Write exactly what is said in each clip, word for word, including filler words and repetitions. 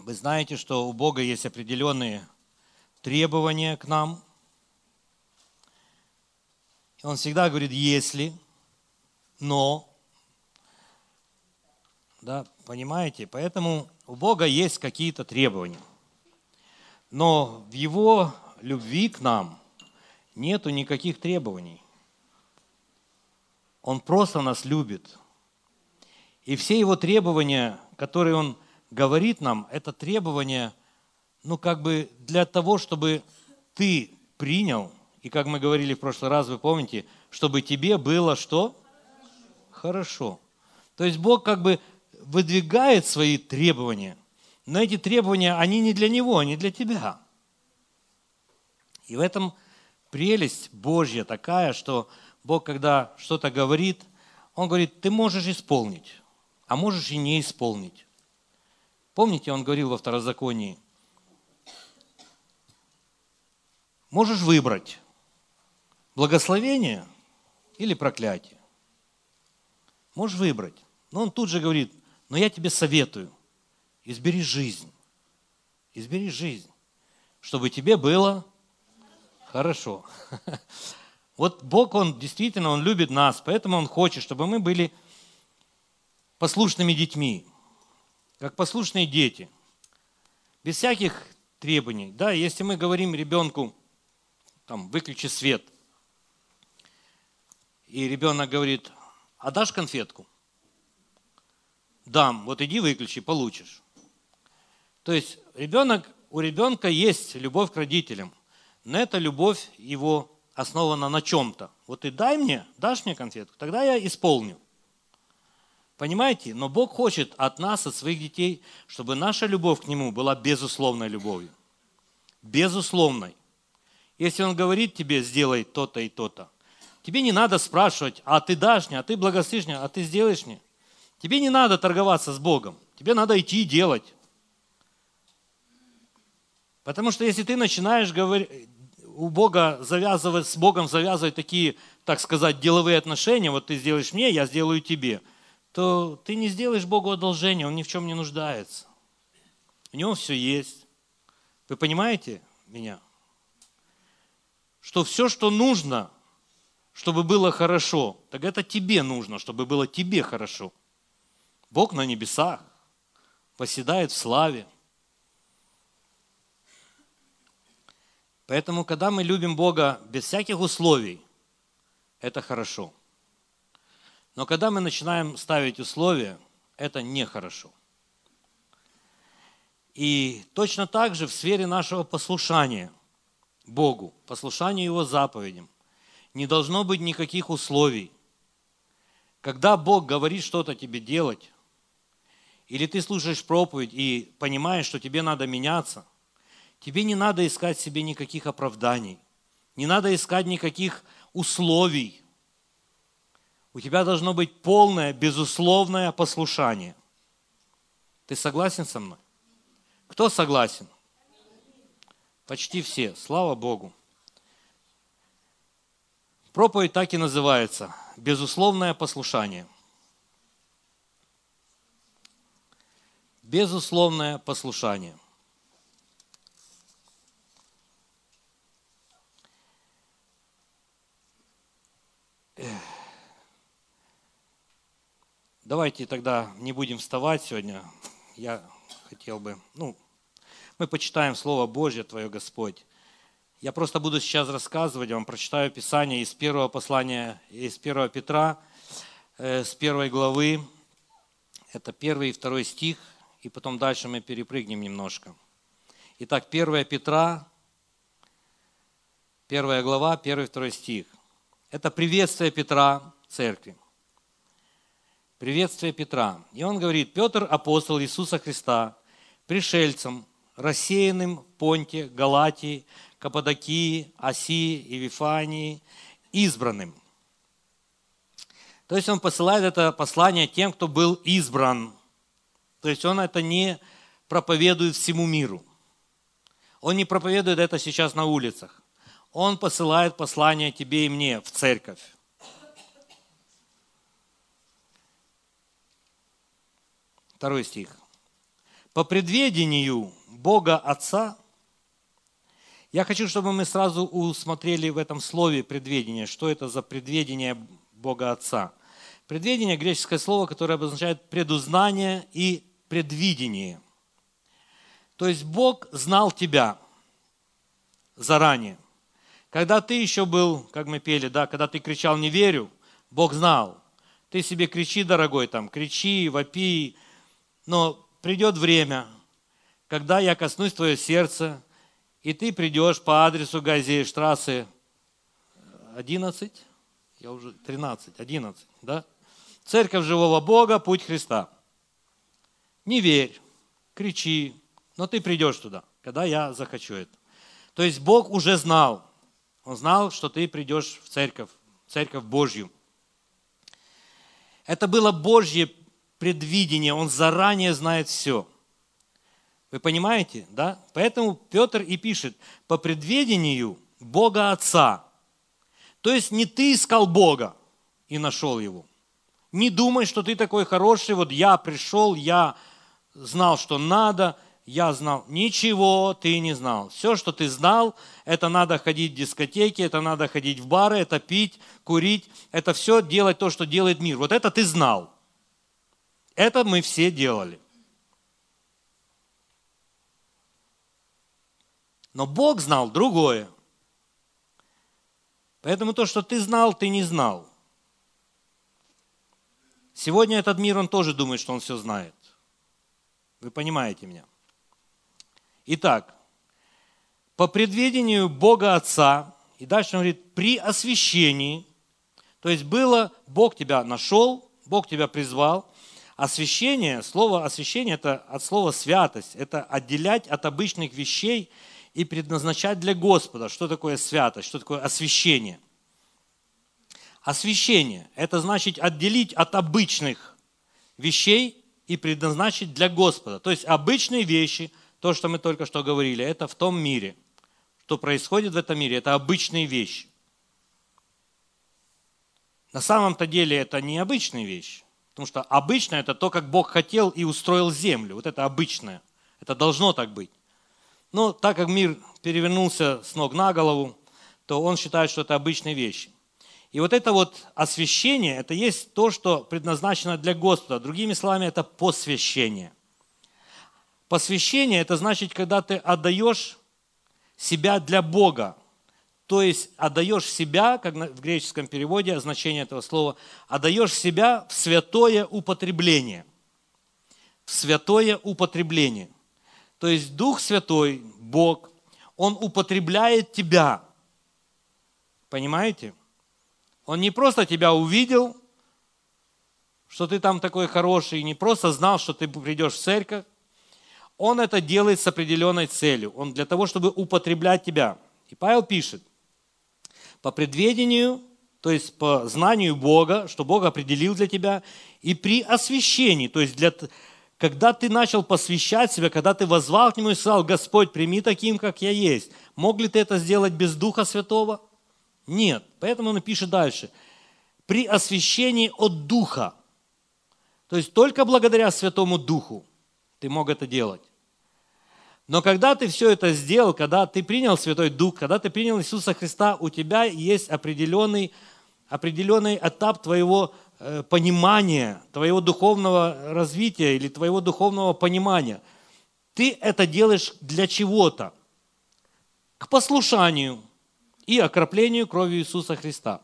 Вы знаете, что у Бога есть определенные требования к нам. И Он всегда говорит «если», «но». Да, понимаете? Поэтому у Бога есть какие-то требования. Но в Его любви к нам нету никаких требований. Он просто нас любит. И все Его требования, которые Он говорит нам, это требования, ну, как бы для того, чтобы ты принял, и как мы говорили в прошлый раз, вы помните, чтобы тебе было что? Хорошо. То есть Бог как бы выдвигает свои требования, но эти требования, они не для Него, они для тебя. И в этом прелесть Божья такая, что Бог, когда что-то говорит, Он говорит, ты можешь исполнить, а можешь и не исполнить. Помните, Он говорил во Второзаконии, можешь выбрать благословение или проклятие. Можешь выбрать. Но Он тут же говорит, но я тебе советую, избери жизнь. Избери жизнь, чтобы тебе было хорошо. Вот Бог, Он действительно, Он любит нас, поэтому Он хочет, чтобы мы были послушными детьми, как послушные дети, без всяких требований. Да, если мы говорим ребенку, там, выключи свет, и ребенок говорит, а дашь конфетку? Дам, вот иди выключи, получишь. То есть ребенок, у ребенка есть любовь к родителям, но эта любовь его основана на чем-то. Вот ты дай мне, дашь мне конфетку, тогда я исполню. Понимаете? Но Бог хочет от нас, от своих детей, чтобы наша любовь к Нему была безусловной любовью. Безусловной. Если Он говорит тебе, сделай то-то и то-то, тебе не надо спрашивать, а ты дашь мне, а ты благословишь мне, а ты сделаешь мне. Тебе не надо торговаться с Богом, тебе надо идти и делать. Потому что если ты начинаешь говорить, у Бога завязывать, с Богом завязывать такие, так сказать, деловые отношения, вот ты сделаешь мне, я сделаю тебе, то ты не сделаешь Богу одолжение, Он ни в чем не нуждается. У Него все есть. Вы понимаете меня? Что все, что нужно, чтобы было хорошо, так это тебе нужно, чтобы было тебе хорошо. Бог на небесах, восседает в славе. Поэтому, когда мы любим Бога без всяких условий, это хорошо. Но когда мы начинаем ставить условия, это нехорошо. И точно так же в сфере нашего послушания Богу, послушания Его заповедям, не должно быть никаких условий. Когда Бог говорит что-то тебе делать, или ты слушаешь проповедь и понимаешь, что тебе надо меняться, тебе не надо искать себе никаких оправданий, не надо искать никаких условий. У тебя должно быть полное, безусловное послушание. Ты согласен со мной? Кто согласен? Почти все. Слава Богу. Проповедь так и называется. Безусловное послушание. Безусловное послушание. Давайте тогда не будем вставать сегодня. Я хотел бы, ну, мы почитаем Слово Божье Твое, Господь. Я просто буду сейчас рассказывать вам, прочитаю Писание из первого послания, из первого Петра, э, с первой главы. Это первый и второй стих, и потом дальше мы перепрыгнем немножко. Итак, первое Петра, первая глава, первый и второй стих. Это приветствие Петра церкви. Приветствие Петра. И он говорит, Петр, апостол Иисуса Христа, пришельцам, рассеянным в Понте, Галатии, Каппадокии, Асии и Вифании, избранным. То есть он посылает это послание тем, кто был избран. То есть он это не проповедует всему миру. Он не проповедует это сейчас на улицах. Он посылает послание тебе и мне в церковь. Второй стих. по предведению Бога Отца. Я хочу, чтобы мы сразу усмотрели в этом слове предведение, что это за предведение Бога Отца. Предведение – греческое слово, которое обозначает предузнание и предвидение. То есть Бог знал тебя заранее. Когда ты еще был, как мы пели, да, когда ты кричал «не верю», Бог знал. Ты себе кричи, дорогой, там, кричи, вопи, но придет время, когда я коснусь твое сердце, и ты придешь по адресу Газельштрассе одиннадцать, я уже тринадцать, одиннадцать, да? Церковь живого Бога, путь Христа. Не верь, кричи, но ты придешь туда, когда я захочу это. То есть Бог уже знал, Он знал, что ты придешь в церковь, в церковь Божью. Это было Божье предвидение, Он заранее знает все. Вы понимаете, да? Поэтому Петр и пишет, по предведению Бога Отца. То есть не ты искал Бога и нашел Его. Не думай, что ты такой хороший, вот я пришел, я знал, что надо, я знал. Ничего ты не знал. Все, что ты знал, это надо ходить в дискотеки, это надо ходить в бары, это пить, курить, это все делать то, что делает мир. Вот это ты знал. Это мы все делали. Но Бог знал другое. Поэтому то, что ты знал, ты не знал. Сегодня этот мир, он тоже думает, что он все знает. Вы понимаете меня? Итак, по предведению Бога Отца, и дальше он говорит, при освящении, то есть было, Бог тебя нашел, Бог тебя призвал. Освящение, слово освящение, это от слова святость, это отделять от обычных вещей и предназначать для Господа. Что такое святость, что такое освящение? Освящение – это значит отделить от обычных вещей и предназначить для Господа. То есть обычные вещи, то, что мы только что говорили, это в том мире. Что происходит в этом мире, это обычные вещи. На самом-то деле это не обычные вещи. Потому что обычное – это то, как Бог хотел и устроил землю. Вот это обычное. Это должно так быть. Но так как мир перевернулся с ног на голову, то он считает, что это обычные вещи. И вот это вот освящение, это есть то, что предназначено для Господа. Другими словами, это посвящение. Посвящение – это значит, когда ты отдаешь себя для Бога. То есть отдаешь себя, как в греческом переводе, значение этого слова, отдаешь себя в святое употребление. В святое употребление. То есть Дух Святой, Бог, Он употребляет тебя. Понимаете? Он не просто тебя увидел, что ты там такой хороший, не просто знал, что ты придешь в церковь. Он это делает с определенной целью. Он для того, чтобы употреблять тебя. И Павел пишет, по предведению, то есть по знанию Бога, что Бог определил для тебя, и при освящении, то есть для, когда ты начал посвящать себя, когда ты воззвал к Нему и сказал, Господь, прими таким, как я есть. Мог ли ты это сделать без Духа Святого? Нет. Поэтому он пишет дальше. При освящении от Духа. То есть только благодаря Святому Духу ты мог это делать. Но когда ты все это сделал, когда ты принял Святой Дух, когда ты принял Иисуса Христа, у тебя есть определенный, определенный этап твоего э, понимания, твоего духовного развития или твоего духовного понимания. Ты это делаешь для чего-то. К послушанию и окроплению кровью Иисуса Христа.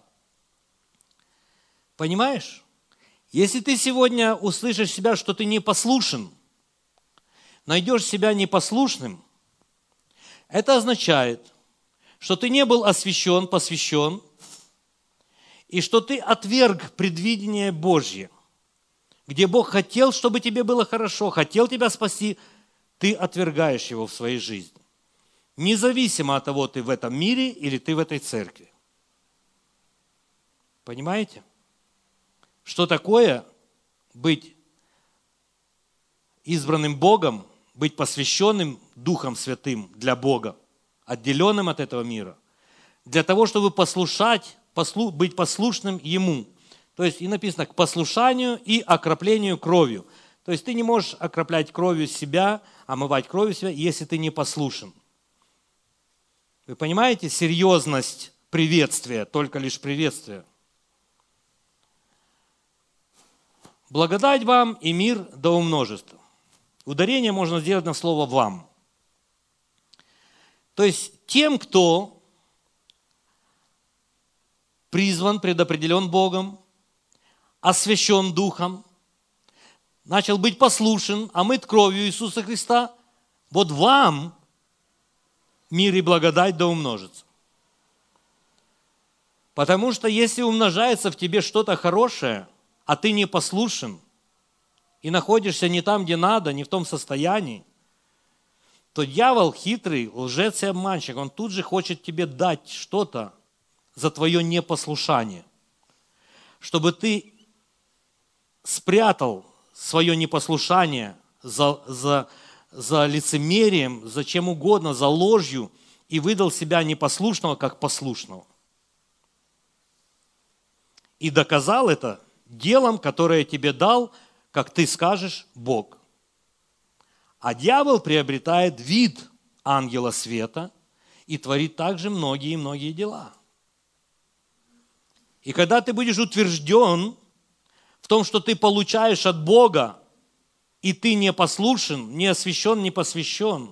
Понимаешь? Если ты сегодня услышишь себя, что ты непослушен, найдешь себя непослушным, это означает, что ты не был освящен, посвящен, и что ты отверг предвидение Божье, где Бог хотел, чтобы тебе было хорошо, хотел тебя спасти, ты отвергаешь его в своей жизни. Независимо от того, ты в этом мире или ты в этой церкви. Понимаете? Что такое быть избранным Богом, быть посвященным Духом Святым для Бога, отделенным от этого мира, для того, чтобы послушать, послу, быть послушным Ему. То есть и написано к послушанию и окроплению кровью. То То есть ты не можешь окроплять кровью себя, омывать кровью себя, если ты не послушен. Вы понимаете серьезность приветствия, только лишь приветствия? Благодать вам и мир да умножится. Ударение можно сделать на слово «вам». То есть тем, кто призван, предопределен Богом, освящен Духом, начал быть послушен, омыт кровью Иисуса Христа, вот вам мир и благодать да умножится. Потому что если умножается в тебе что-то хорошее, а ты не послушен, и находишься не там, где надо, не в том состоянии, то дьявол хитрый, лжец и обманщик, он тут же хочет тебе дать что-то за твое непослушание, чтобы ты спрятал свое непослушание за, за, за лицемерием, за чем угодно, за ложью, и выдал себя непослушного как послушного. И доказал это делом, которое тебе дал, как ты скажешь, Бог. А дьявол приобретает вид ангела света и творит также многие и многие дела. И когда ты будешь утвержден в том, что ты получаешь от Бога, и ты не послушен, не освящен, не посвящен,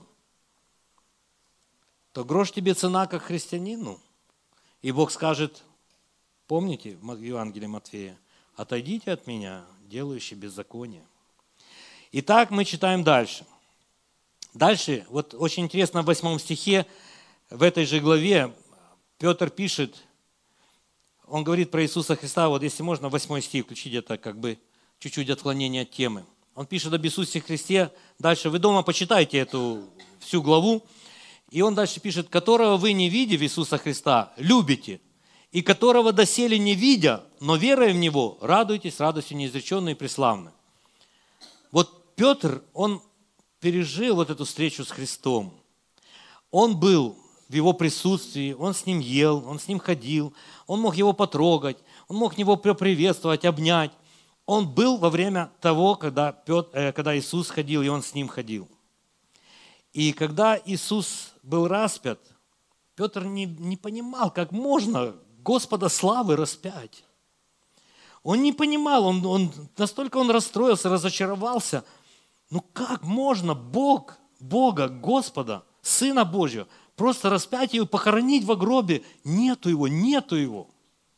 то грош тебе цена как христианину. И Бог скажет, помните в Евангелии Матфея, отойдите от меня, делающие беззаконие. Итак, мы читаем дальше. Дальше, вот очень интересно, в восьмом стихе, в этой же главе, Петр пишет, он говорит про Иисуса Христа, вот если можно, восьмой стих включить, это как бы чуть-чуть отклонение от темы. Он пишет об Иисусе Христе, дальше вы дома почитайте эту всю главу, и он дальше пишет, которого вы не видя Иисуса Христа, любите, и которого доселе не видя, но веруя в Него, радуйтесь радостью неизреченной и преславной. Вот Петр, он пережил вот эту встречу с Христом. Он был в Его присутствии, он с Ним ел, он с Ним ходил, он мог Его потрогать, он мог Его приветствовать, обнять. Он был во время того, когда, Петр, когда Иисус ходил, и он с Ним ходил. И когда Иисус был распят, Петр не, не понимал, как можно Господа славы распять. Он не понимал, он, он, настолько он расстроился, разочаровался. Ну как можно Бог, Бога, Господа, Сына Божьего, просто распять его, похоронить во гробе? Нету его, нету его.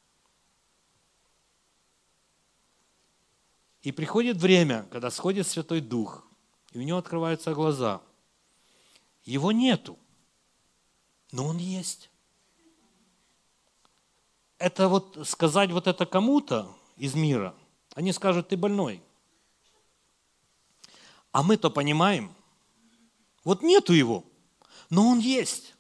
И приходит время, когда сходит Святой Дух, и у него открываются глаза. Его нету, но он есть. Это вот сказать вот это кому-то из мира, они скажут, ты больной. А мы-то понимаем, вот нету его, но он есть.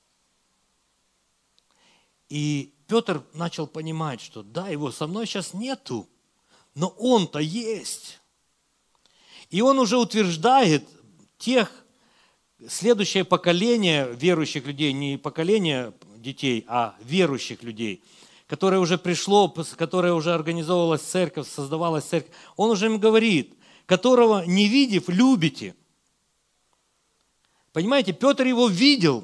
И Петр начал понимать, что да, его со мной сейчас нету, но он-то есть. И он уже утверждает тех, следующее поколение верующих людей, не поколение детей, а верующих людей, которое уже пришло, которое уже организовывалась церковь, создавалась церковь. Он уже им говорит, которого не видев, любите. Понимаете, Петр его видел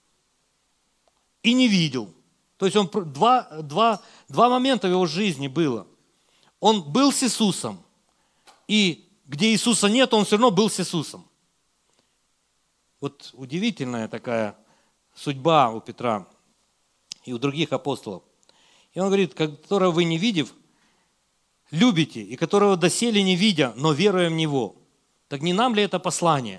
и не видел. То есть он, два, два, два момента в его жизни было. Он был с Иисусом, и где Иисуса нет, он все равно был с Иисусом. Вот удивительная такая судьба у Петра и у других апостолов. И он говорит, которого вы не видев, любите, и которого доселе не видя, но веруя в Него. Так не нам ли это послание?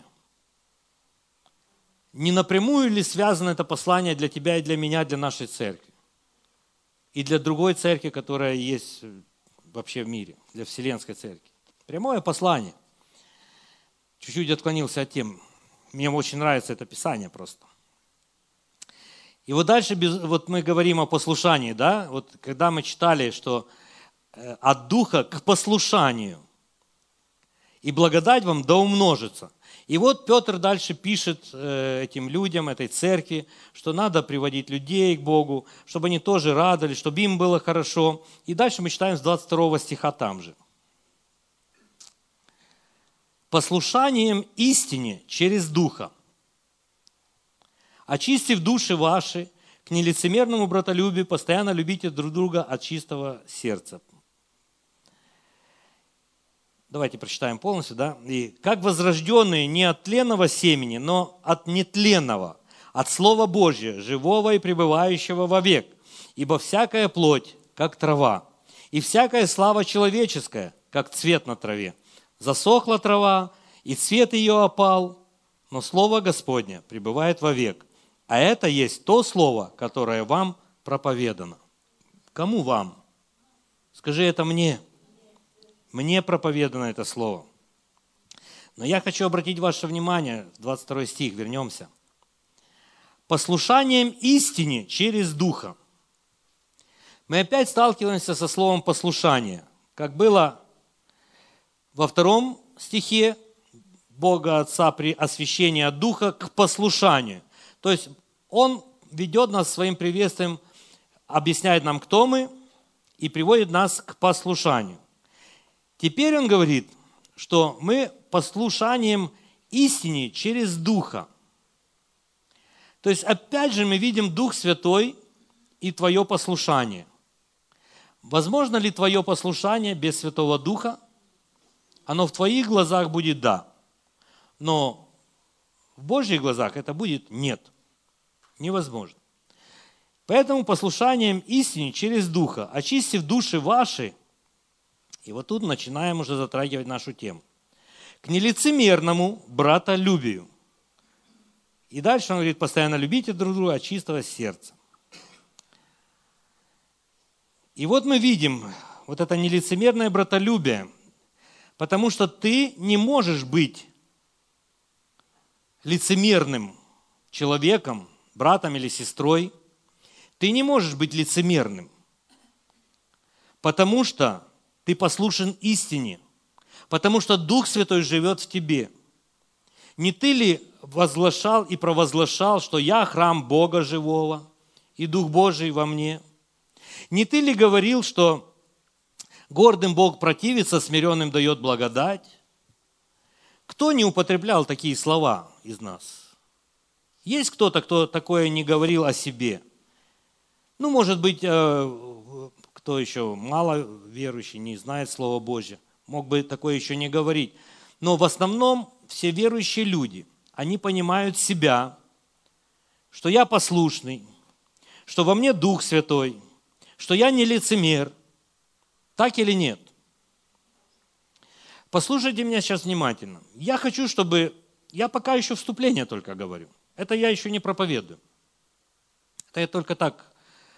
Не напрямую ли связано это послание для тебя и для меня, для нашей церкви? И для другой церкви, которая есть вообще в мире, для Вселенской церкви. Прямое послание. Чуть-чуть отклонился от темы. Мне очень нравится это Писание просто. И вот дальше вот мы говорим о послушании, да? Вот когда мы читали, что от духа к послушанию. И благодать вам да умножится. И вот Петр дальше пишет этим людям, этой церкви, что надо приводить людей к Богу, чтобы они тоже радовались, чтобы им было хорошо. И дальше мы читаем с двадцать второго стиха там же. послушанием истине через Духа, очистив души ваши к нелицемерному братолюбию, постоянно любите друг друга от чистого сердца. Давайте прочитаем полностью, да? И как возрожденные не от тленного семени, но от нетленного, от Слова Божия, живого и пребывающего вовек. Ибо всякая плоть, как трава, и всякая слава человеческая, как цвет на траве. Засохла трава, и цвет ее опал, но Слово Господне пребывает вовек. А это есть то Слово, которое вам проповедано. Кому вам? Скажи это мне. Мне проповедано это Слово. Но я хочу обратить ваше внимание, двадцать второй стих, вернемся. Послушанием истине через Духа. Мы опять сталкиваемся со словом послушание. Как было во втором стихе Бога Отца при освящении от Духа к послушанию. То есть Он ведет нас своим приветствием, объясняет нам, кто мы, и приводит нас к послушанию. Теперь Он говорит, что мы послушанием истине через Духа. То есть опять же мы видим Дух Святой и твое послушание. Возможно ли твое послушание без Святого Духа? Оно в твоих глазах будет «да». Но в Божьих глазах это будет «нет». Невозможно. Поэтому послушанием истине через Духа, очистив души ваши, и вот тут начинаем уже затрагивать нашу тему, к нелицемерному братолюбию. И дальше он говорит, постоянно любите друг друга от чистого сердца. И вот мы видим вот это нелицемерное братолюбие, потому что ты не можешь быть лицемерным человеком, братом или сестрой. Ты не можешь быть лицемерным, потому что ты послушен истине, потому что Дух Святой живет в тебе. Не ты ли возглашал и провозглашал, что я храм Бога живого, и Дух Божий во мне? Не ты ли говорил, что гордым Бог противится, смиренным дает благодать? Кто не употреблял такие слова из нас? Есть кто-то, кто такое не говорил о себе? Ну, может быть, кто еще мало верующий, не знает Слова Божьего, мог бы такое еще не говорить. Но в основном все верующие люди, они понимают себя, что я послушный, что во мне Дух Святой, что я не лицемер. Так или нет? Послушайте меня сейчас внимательно. Я хочу, чтобы... Я пока еще вступление только говорю. Это я еще не проповедую. Это я только так,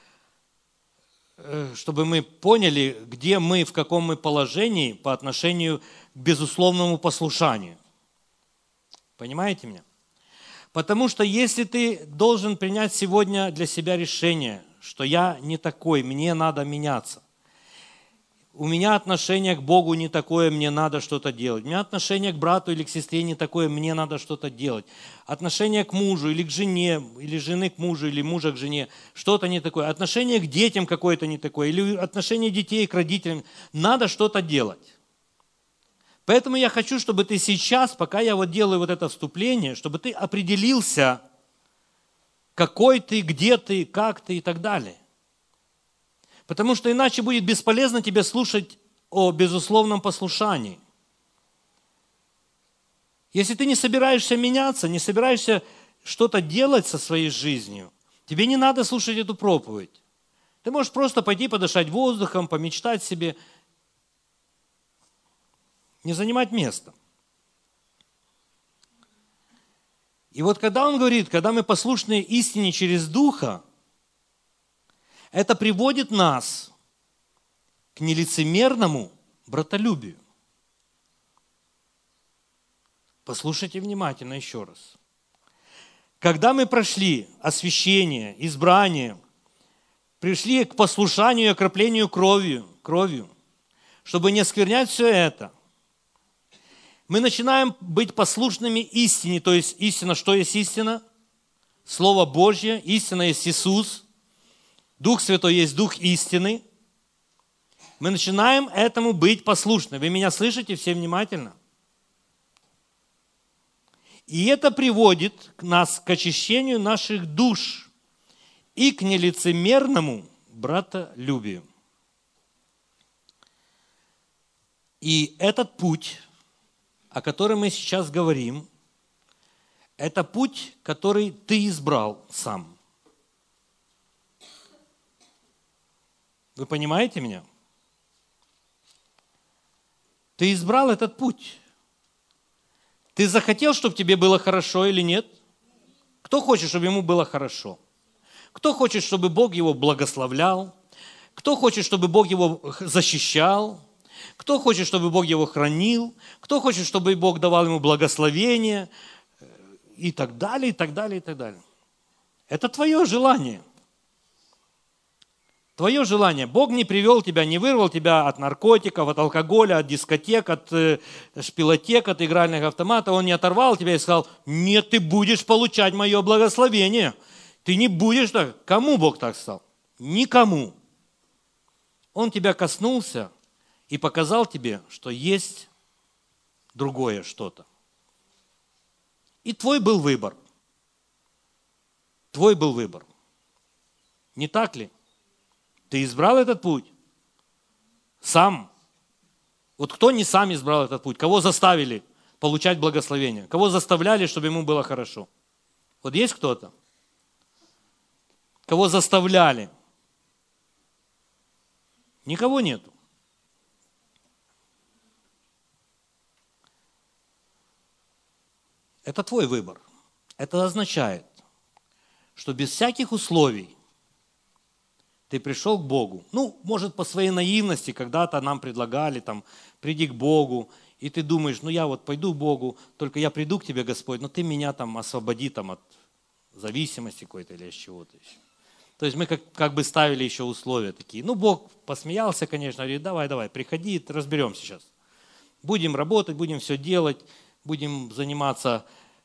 чтобы мы поняли, где мы, в каком мы положении по отношению к безусловному послушанию. Понимаете меня? Потому что если ты должен принять сегодня для себя решение, что я не такой, мне надо меняться. У меня отношение к Богу не такое, мне надо что-то делать. У меня отношение к брату или к сестре не такое, мне надо что-то делать. Отношение к мужу или к жене, или жены к мужу, или мужа к жене, что-то не такое. Отношение к детям какое-то не такое, или отношение детей к родителям. Надо что-то делать. Поэтому я хочу, чтобы ты сейчас, пока я вот делаю вот это вступление, чтобы ты определился, какой ты, где ты, как ты и так далее. Потому что иначе будет бесполезно тебе слушать о безусловном послушании. Если ты не собираешься меняться, не собираешься что-то делать со своей жизнью, тебе не надо слушать эту проповедь. Ты можешь просто пойти подышать воздухом, помечтать себе, не занимать место. И вот когда он говорит, когда мы послушны истине через Духа, это приводит нас к нелицемерному братолюбию. Послушайте внимательно еще раз. Когда мы прошли освящение, избрание, пришли к послушанию и окроплению кровью, кровью, чтобы не осквернять все это, мы начинаем быть послушными истине, то есть истина, что есть истина? Слово Божье, истина есть Иисус, Дух Святой есть Дух истины. Мы начинаем этому быть послушны. Вы меня слышите все внимательно? И это приводит нас к очищению наших душ и к нелицемерному братолюбию. И этот путь, о котором мы сейчас говорим, это путь, который ты избрал сам. Вы понимаете меня? Ты избрал этот путь. Ты захотел, чтобы тебе было хорошо или нет? Кто хочет, чтобы ему было хорошо? Кто хочет, чтобы Бог его благословлял? Кто хочет, чтобы Бог его защищал? Кто хочет, чтобы Бог его хранил? Кто хочет, чтобы Бог давал ему благословение? И так далее, и так далее, и так далее. Это твое желание. Твое желание. Бог не привел тебя, не вырвал тебя от наркотиков, от алкоголя, от дискотек, от э, шпилотек, от игральных автоматов. Он не оторвал тебя и сказал: нет, ты будешь получать мое благословение. Ты не будешь так. Кому Бог так сказал? Никому. Он тебя коснулся и показал тебе, что есть другое что-то. И твой был выбор. Твой был выбор. Не так ли? Ты избрал этот путь? Сам. Вот кто не сам избрал этот путь? Кого заставили получать благословение? Кого заставляли, чтобы ему было хорошо? Вот есть кто-то? Кого заставляли? Никого нету. Это твой выбор. Это означает, что без всяких условий ты пришел к Богу. Ну, может, по своей наивности когда-то нам предлагали, там, приди к Богу, и ты думаешь, ну, я вот пойду к Богу, только я приду к тебе, Господь, но ты меня там освободи там, от зависимости какой-то или от чего-то еще. То есть мы как, как бы ставили еще условия такие. Ну, Бог посмеялся, конечно, говорит: давай, давай, приходи, разберемся сейчас. Будем работать, будем все делать, будем заниматься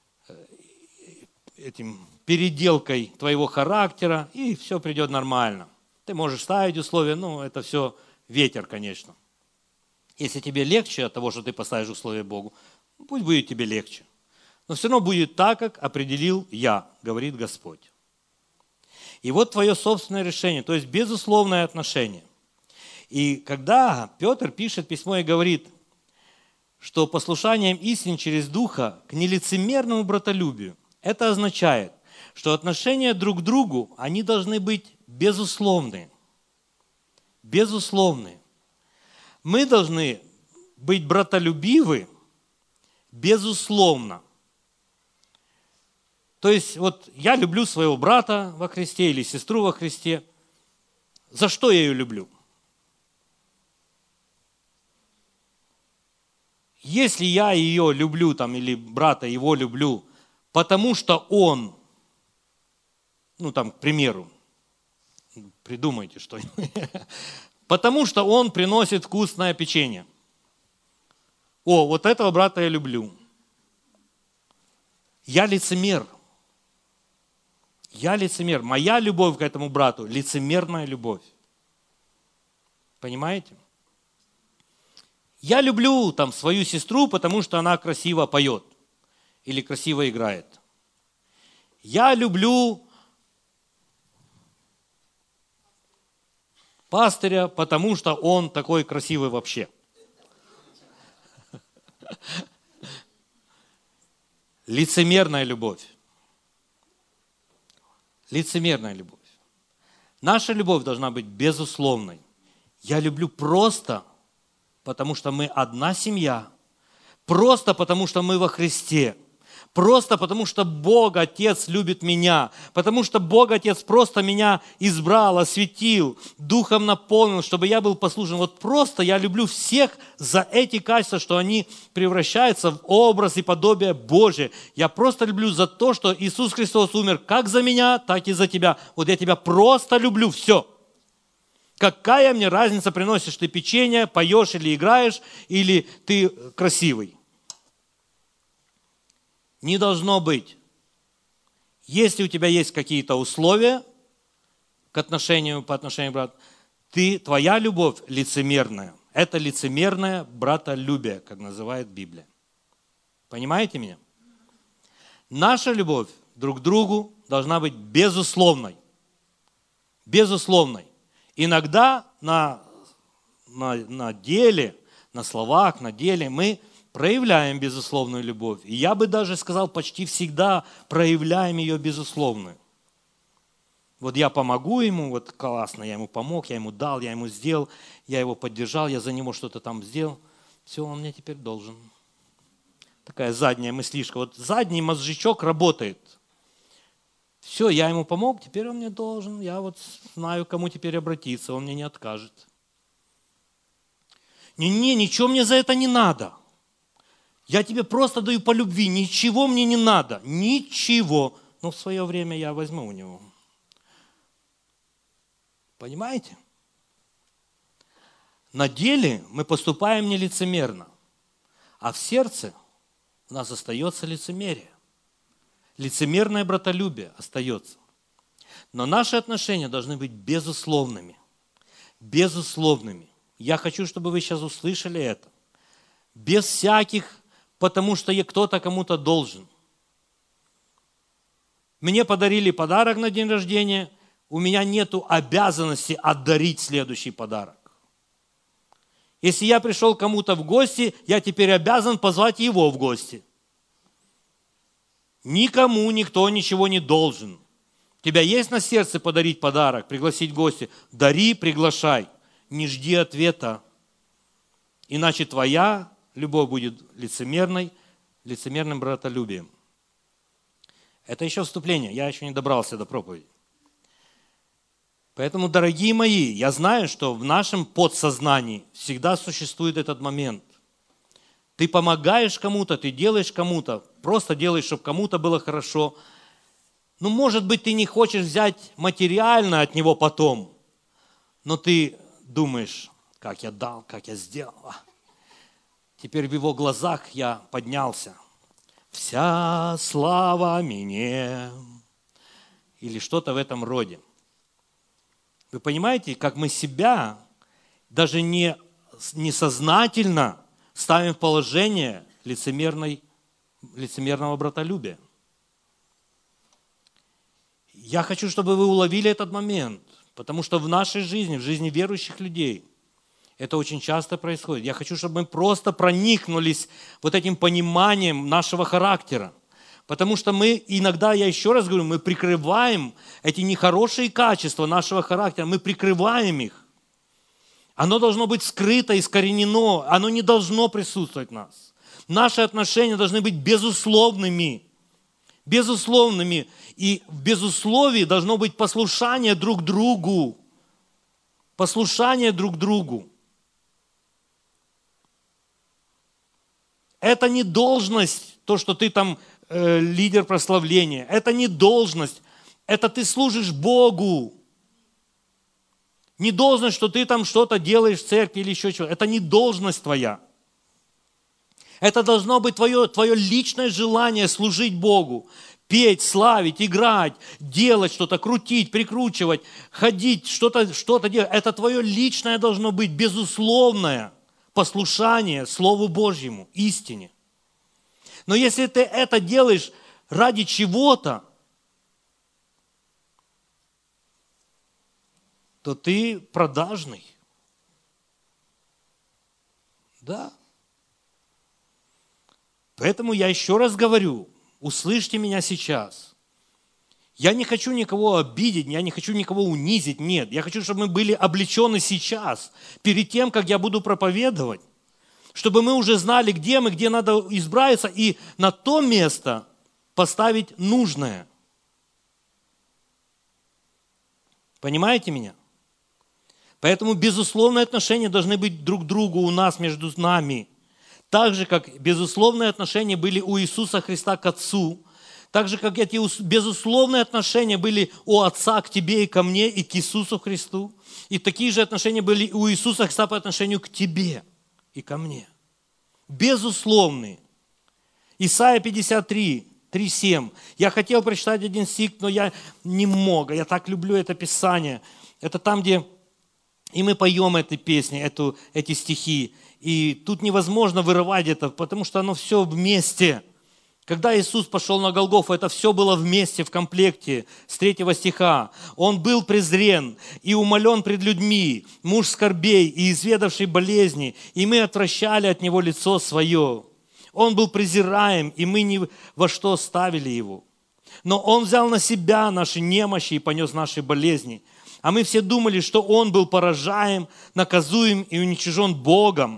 этим переделкой твоего характера, и все придет нормально. Ты можешь ставить условия, ну, это все ветер, конечно. Если тебе легче от того, что ты поставишь условия Богу, пусть будет тебе легче. Но все равно будет так, как определил я, говорит Господь. И вот твое собственное решение, то есть безусловное отношение. И когда Петр пишет письмо и говорит, что послушанием истине через Духа к нелицемерному братолюбию, это означает, что отношения друг к другу, они должны быть безусловные. Безусловные. Мы должны быть братолюбивы безусловно. То есть, вот я люблю своего брата во Христе или сестру во Христе. За что я ее люблю? Если я ее люблю, там, или брата его люблю, потому что он, ну там, к примеру, придумайте что-нибудь, потому что он приносит вкусное печенье. О, вот этого брата я люблю. Я лицемер. Я лицемер. Моя любовь к этому брату – лицемерная любовь. Понимаете? Я люблю там свою сестру, потому что она красиво поет или красиво играет. Я люблю пастыря, потому что он такой красивый вообще. Лицемерная любовь. Лицемерная любовь. Наша любовь должна быть безусловной. Я люблю просто, потому что мы одна семья. Просто потому что мы во Христе. Просто потому что Бог Отец любит меня. Потому что Бог Отец просто меня избрал, осветил, Духом наполнил, чтобы я был послушен. Вот просто я люблю всех за эти качества, что они превращаются в образ и подобие Божие. Я просто люблю за то, что Иисус Христос умер как за меня, так и за тебя. Вот я тебя просто люблю. Все. Какая мне разница, приносишь ты печенье, поешь или играешь, или ты красивый? Не должно быть. Если у тебя есть какие-то условия к отношению, по отношению к брату, ты, твоя любовь лицемерная. Это лицемерное братолюбие, как называет Библия. Понимаете меня? Наша любовь друг к другу должна быть безусловной. Безусловной. Иногда на, на, на деле, на словах, на деле мы проявляем безусловную любовь. И я бы даже сказал, почти всегда проявляем ее безусловную. Вот я помогу ему, вот классно, я ему помог, я ему дал, я ему сделал, я его поддержал, я за него что-то там сделал. Все, он мне теперь должен. Такая задняя мыслишка. Вот задний мозжечок работает. Все, я ему помог, теперь он мне должен. Я вот знаю, к кому теперь обратиться, он мне не откажет. Не-не, ничего мне за это не надо. Я тебе просто даю по любви, ничего мне не надо. Ничего. Но в свое время я возьму у него. Понимаете? На деле мы поступаем нелицемерно, а в сердце у нас остается лицемерие. Лицемерное братолюбие остается. Но наши отношения должны быть безусловными. Безусловными. Я хочу, чтобы вы сейчас услышали это. Без всяких, потому что кто-то кому-то должен. Мне подарили подарок на день рождения, у меня нет обязанности отдарить следующий подарок. Если я пришел кому-то в гости, я теперь обязан позвать его в гости. Никому никто ничего не должен. У тебя есть на сердце подарить подарок, пригласить гостя? Дари, приглашай. Не жди ответа. Иначе твоя любовь будет лицемерной, лицемерным братолюбием. Это еще вступление, я еще не добрался до проповеди. Поэтому, дорогие мои, я знаю, что в нашем подсознании всегда существует этот момент. Ты помогаешь кому-то, ты делаешь кому-то, просто делаешь, чтобы кому-то было хорошо. Ну, может быть, ты не хочешь взять материально от него потом, но ты думаешь, как я дал, как я сделал. Теперь в его глазах я поднялся. Вся слава мне. Или что-то в этом роде. Вы понимаете, как мы себя даже не, несознательно ставим в положение лицемерной, лицемерного братолюбия. Я хочу, чтобы вы уловили этот момент, потому что в нашей жизни, в жизни верующих людей, это очень часто происходит. Я хочу, чтобы мы просто проникнулись вот этим пониманием нашего характера. Потому что мы иногда, я еще раз говорю, мы прикрываем эти нехорошие качества нашего характера, мы прикрываем их. Оно должно быть скрыто, искоренено, оно не должно присутствовать в нас. Наши отношения должны быть безусловными. Безусловными. И в безусловии должно быть послушание друг другу. Послушание друг другу. Это не должность, то, что ты там э, лидер прославления. Это не должность. Это ты служишь Богу. Не должность, что ты там что-то делаешь в церкви или еще чего. Это не должность твоя. Это должно быть твое, твое личное желание служить Богу. Петь, славить, играть, делать что-то, крутить, прикручивать, ходить, что-то, что-то делать. Это твое личное должно быть, безусловное послушание Слову Божьему, истине. Но если ты это делаешь ради чего-то, то ты продажный. Да. Поэтому я еще раз говорю, услышьте меня сейчас. Я не хочу никого обидеть, я не хочу никого унизить, нет. Я хочу, чтобы мы были облечены сейчас, перед тем, как я буду проповедовать. Чтобы мы уже знали, где мы, где надо избраться, и на то место поставить нужное. Понимаете меня? Поэтому безусловные отношения должны быть друг к другу у нас, между нами. Так же, как безусловные отношения были у Иисуса Христа к Отцу, так же, как эти безусловные отношения были у Отца к тебе и ко мне, и к Иисусу Христу, и такие же отношения были у Иисуса Христа по отношению к тебе и ко мне. Безусловные. Исайя пятьдесят три, три семь. Я хотел прочитать один стих, но я не мог. Я так люблю это Писание. Это там, где и мы поем эти песни, эту, эти стихи. И тут невозможно вырывать это, потому что оно все вместе. Когда Иисус пошел на Голгофу, это все было вместе, в комплекте, с третьего стиха. Он был презрен и умолен пред людьми, муж скорбей и изведавший болезни, и мы отвращали от него лицо свое. Он был презираем, и мы ни во что ставили его. Но он взял на себя наши немощи и понес наши болезни. А мы все думали, что он был поражаем, наказуем и уничижен Богом.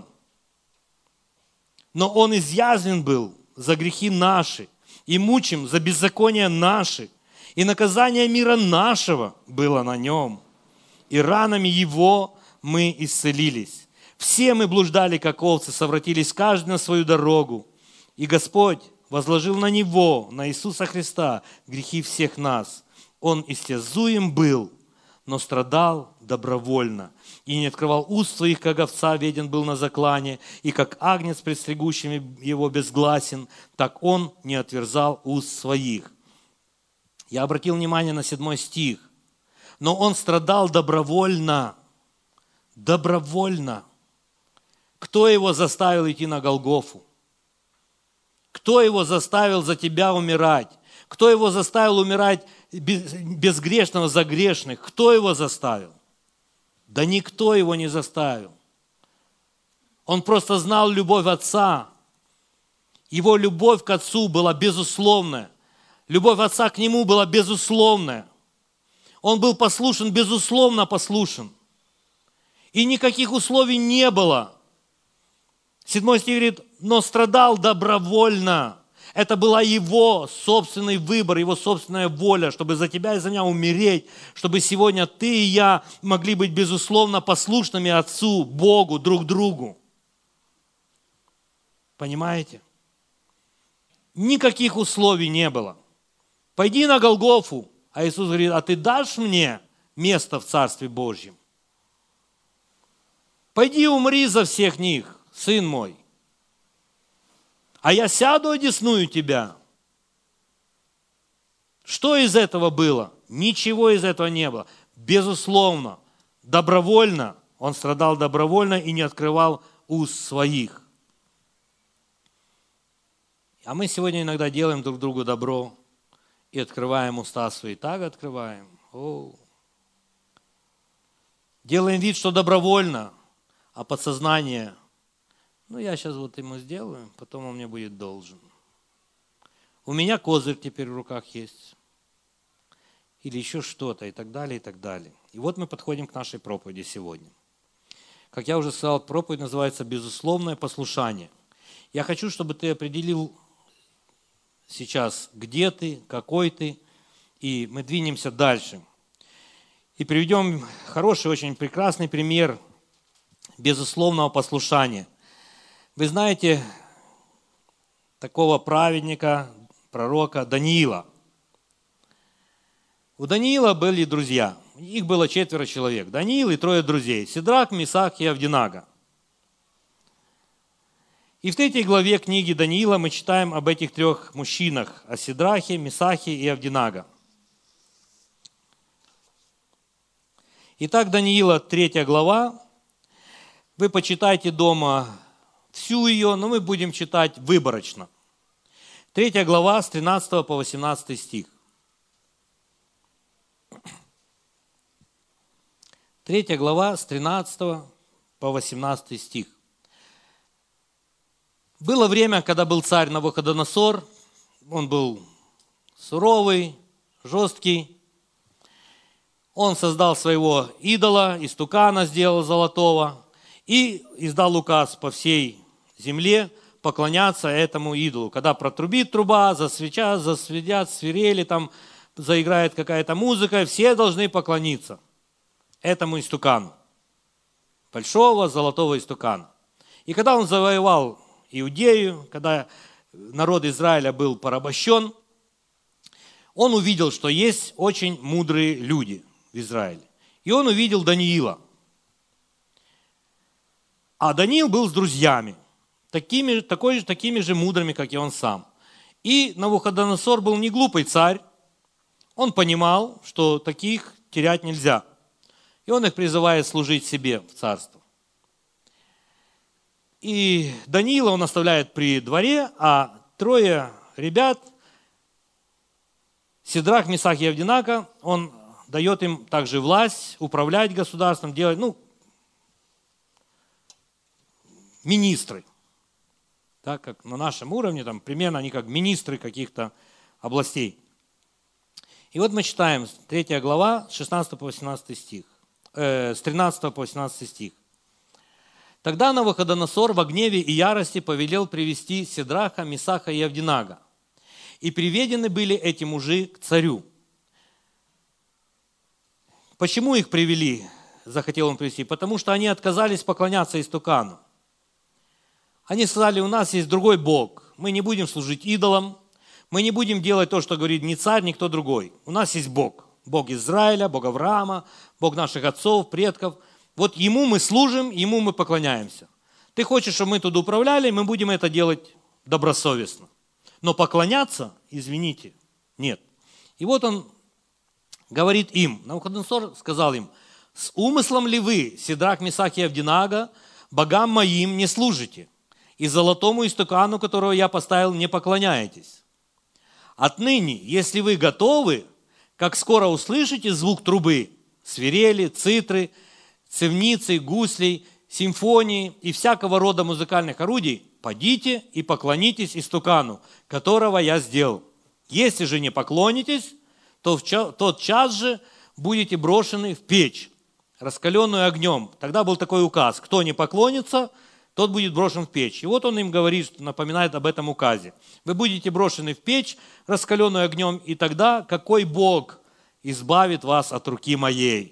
Но он изъязвлен был за грехи наши, и мучим за беззакония наши, и наказание мира нашего было на нем, и ранами его мы исцелились. Все мы блуждали, как овцы, совратились каждый на свою дорогу, и Господь возложил на него, на Иисуса Христа, грехи всех нас. Он истязуем был, но страдал добровольно, и не открывал уст своих, как овца веден был на заклане, и как агнец пред стригущими его безгласен, так он не отверзал уст своих. Я обратил внимание на седьмой стих. Но он страдал добровольно. Добровольно. Кто его заставил идти на Голгофу? Кто его заставил за тебя умирать? Кто его заставил умирать безгрешного за грешных? Кто его заставил? Да никто его не заставил. Он просто знал любовь Отца. Его любовь к Отцу была безусловная. Любовь Отца к Нему была безусловная. Он был послушен, безусловно послушен. И никаких условий не было. Седьмой стих говорит, но страдал добровольно. Это была его собственный выбор, его собственная воля, чтобы за тебя и за меня умереть, чтобы сегодня ты и я могли быть безусловно послушными Отцу, Богу, друг другу. Понимаете? Никаких условий не было. Пойди на Голгофу, а Иисус говорит, а ты дашь мне место в Царстве Божьем? Пойди умри за всех них, сын мой. А я сяду одесную тебя. Что из этого было? Ничего из этого не было. Безусловно, добровольно, он страдал добровольно и не открывал уст своих. А мы сегодня иногда делаем друг другу добро и открываем уста свои. Так открываем. О. Делаем вид, что добровольно, а подсознание... Ну, я сейчас вот ему сделаю, потом он мне будет должен. У меня козырь теперь в руках есть. Или еще что-то, и так далее, и так далее. И вот мы подходим к нашей проповеди сегодня. Как я уже сказал, проповедь называется «Безусловное послушание». Я хочу, чтобы ты определил сейчас, где ты, какой ты, и мы двинемся дальше. И приведем хороший, очень прекрасный пример безусловного послушания. Вы знаете такого праведника, пророка Даниила. У Даниила были друзья. Их было четверо человек. Даниил и трое друзей. Сидрак, Месах и Авдинага. И в третьей главе книги Даниила мы читаем об этих трех мужчинах. О Сидрахе, Месахе и Авдинага. Итак, Даниила, третья глава. Вы почитайте дома всю ее, но мы будем читать выборочно. Третья глава с тринадцатого по восемнадцатый стих. Третья глава с тринадцатого по восемнадцатый стих. Было время, когда был царь Навуходоносор, он был суровый, жесткий. Он создал своего идола, истукана сделал золотого и издал указ по всей земле поклоняться этому идолу. Когда протрубит труба, засвечат, засветят свирели, там заиграет какая-то музыка, все должны поклониться этому истукану. Большого золотого истукана. И когда он завоевал Иудею, когда народ Израиля был порабощен, он увидел, что есть очень мудрые люди в Израиле. И он увидел Даниила. А Даниил был с друзьями, такими, такой, такими же мудрыми, как и он сам. И Навуходоносор был не глупый царь. Он понимал, что таких терять нельзя. И он их призывает служить себе в царство. И Даниила он оставляет при дворе, а трое ребят, Сидрах, Месах и Авденаго, он дает им также власть управлять государством, делать, ну, министры. Так как на нашем уровне, там, примерно они как министры каких-то областей. И вот мы читаем третья глава, с шестнадцатого по восемнадцатый стих, э, с тринадцатого по восемнадцатый стих. «Тогда Навуходоносор во гневе и ярости повелел привести Сидраха, Месаха и Авденаго. И приведены были эти мужи к царю». Почему их привели, захотел он привести? Потому что они отказались поклоняться истукану. Они сказали, у нас есть другой Бог, мы не будем служить идолам, мы не будем делать то, что говорит ни царь, ни кто другой. У нас есть Бог, Бог Израиля, Бог Авраама, Бог наших отцов, предков. Вот Ему мы служим, Ему мы поклоняемся. Ты хочешь, чтобы мы туда управляли, мы будем это делать добросовестно. Но поклоняться, извините, нет. И вот он говорит им, Навуходоносор сказал им, с умыслом ли вы, Сидрах, Месах и Авденаго, богам моим не служите, и золотому истукану, которого я поставил, не поклоняетесь? Отныне, если вы готовы, как скоро услышите звук трубы, свирели, цитры, цевницы, гуслей, симфонии и всякого рода музыкальных орудий, подите и поклонитесь истукану, которого я сделал. Если же не поклонитесь, то в тот час же будете брошены в печь, раскаленную огнем. Тогда был такой указ: кто не поклонится, тот будет брошен в печь. И вот он им говорит, напоминает об этом указе. Вы будете брошены в печь, раскаленную огнем, и тогда какой Бог избавит вас от руки моей?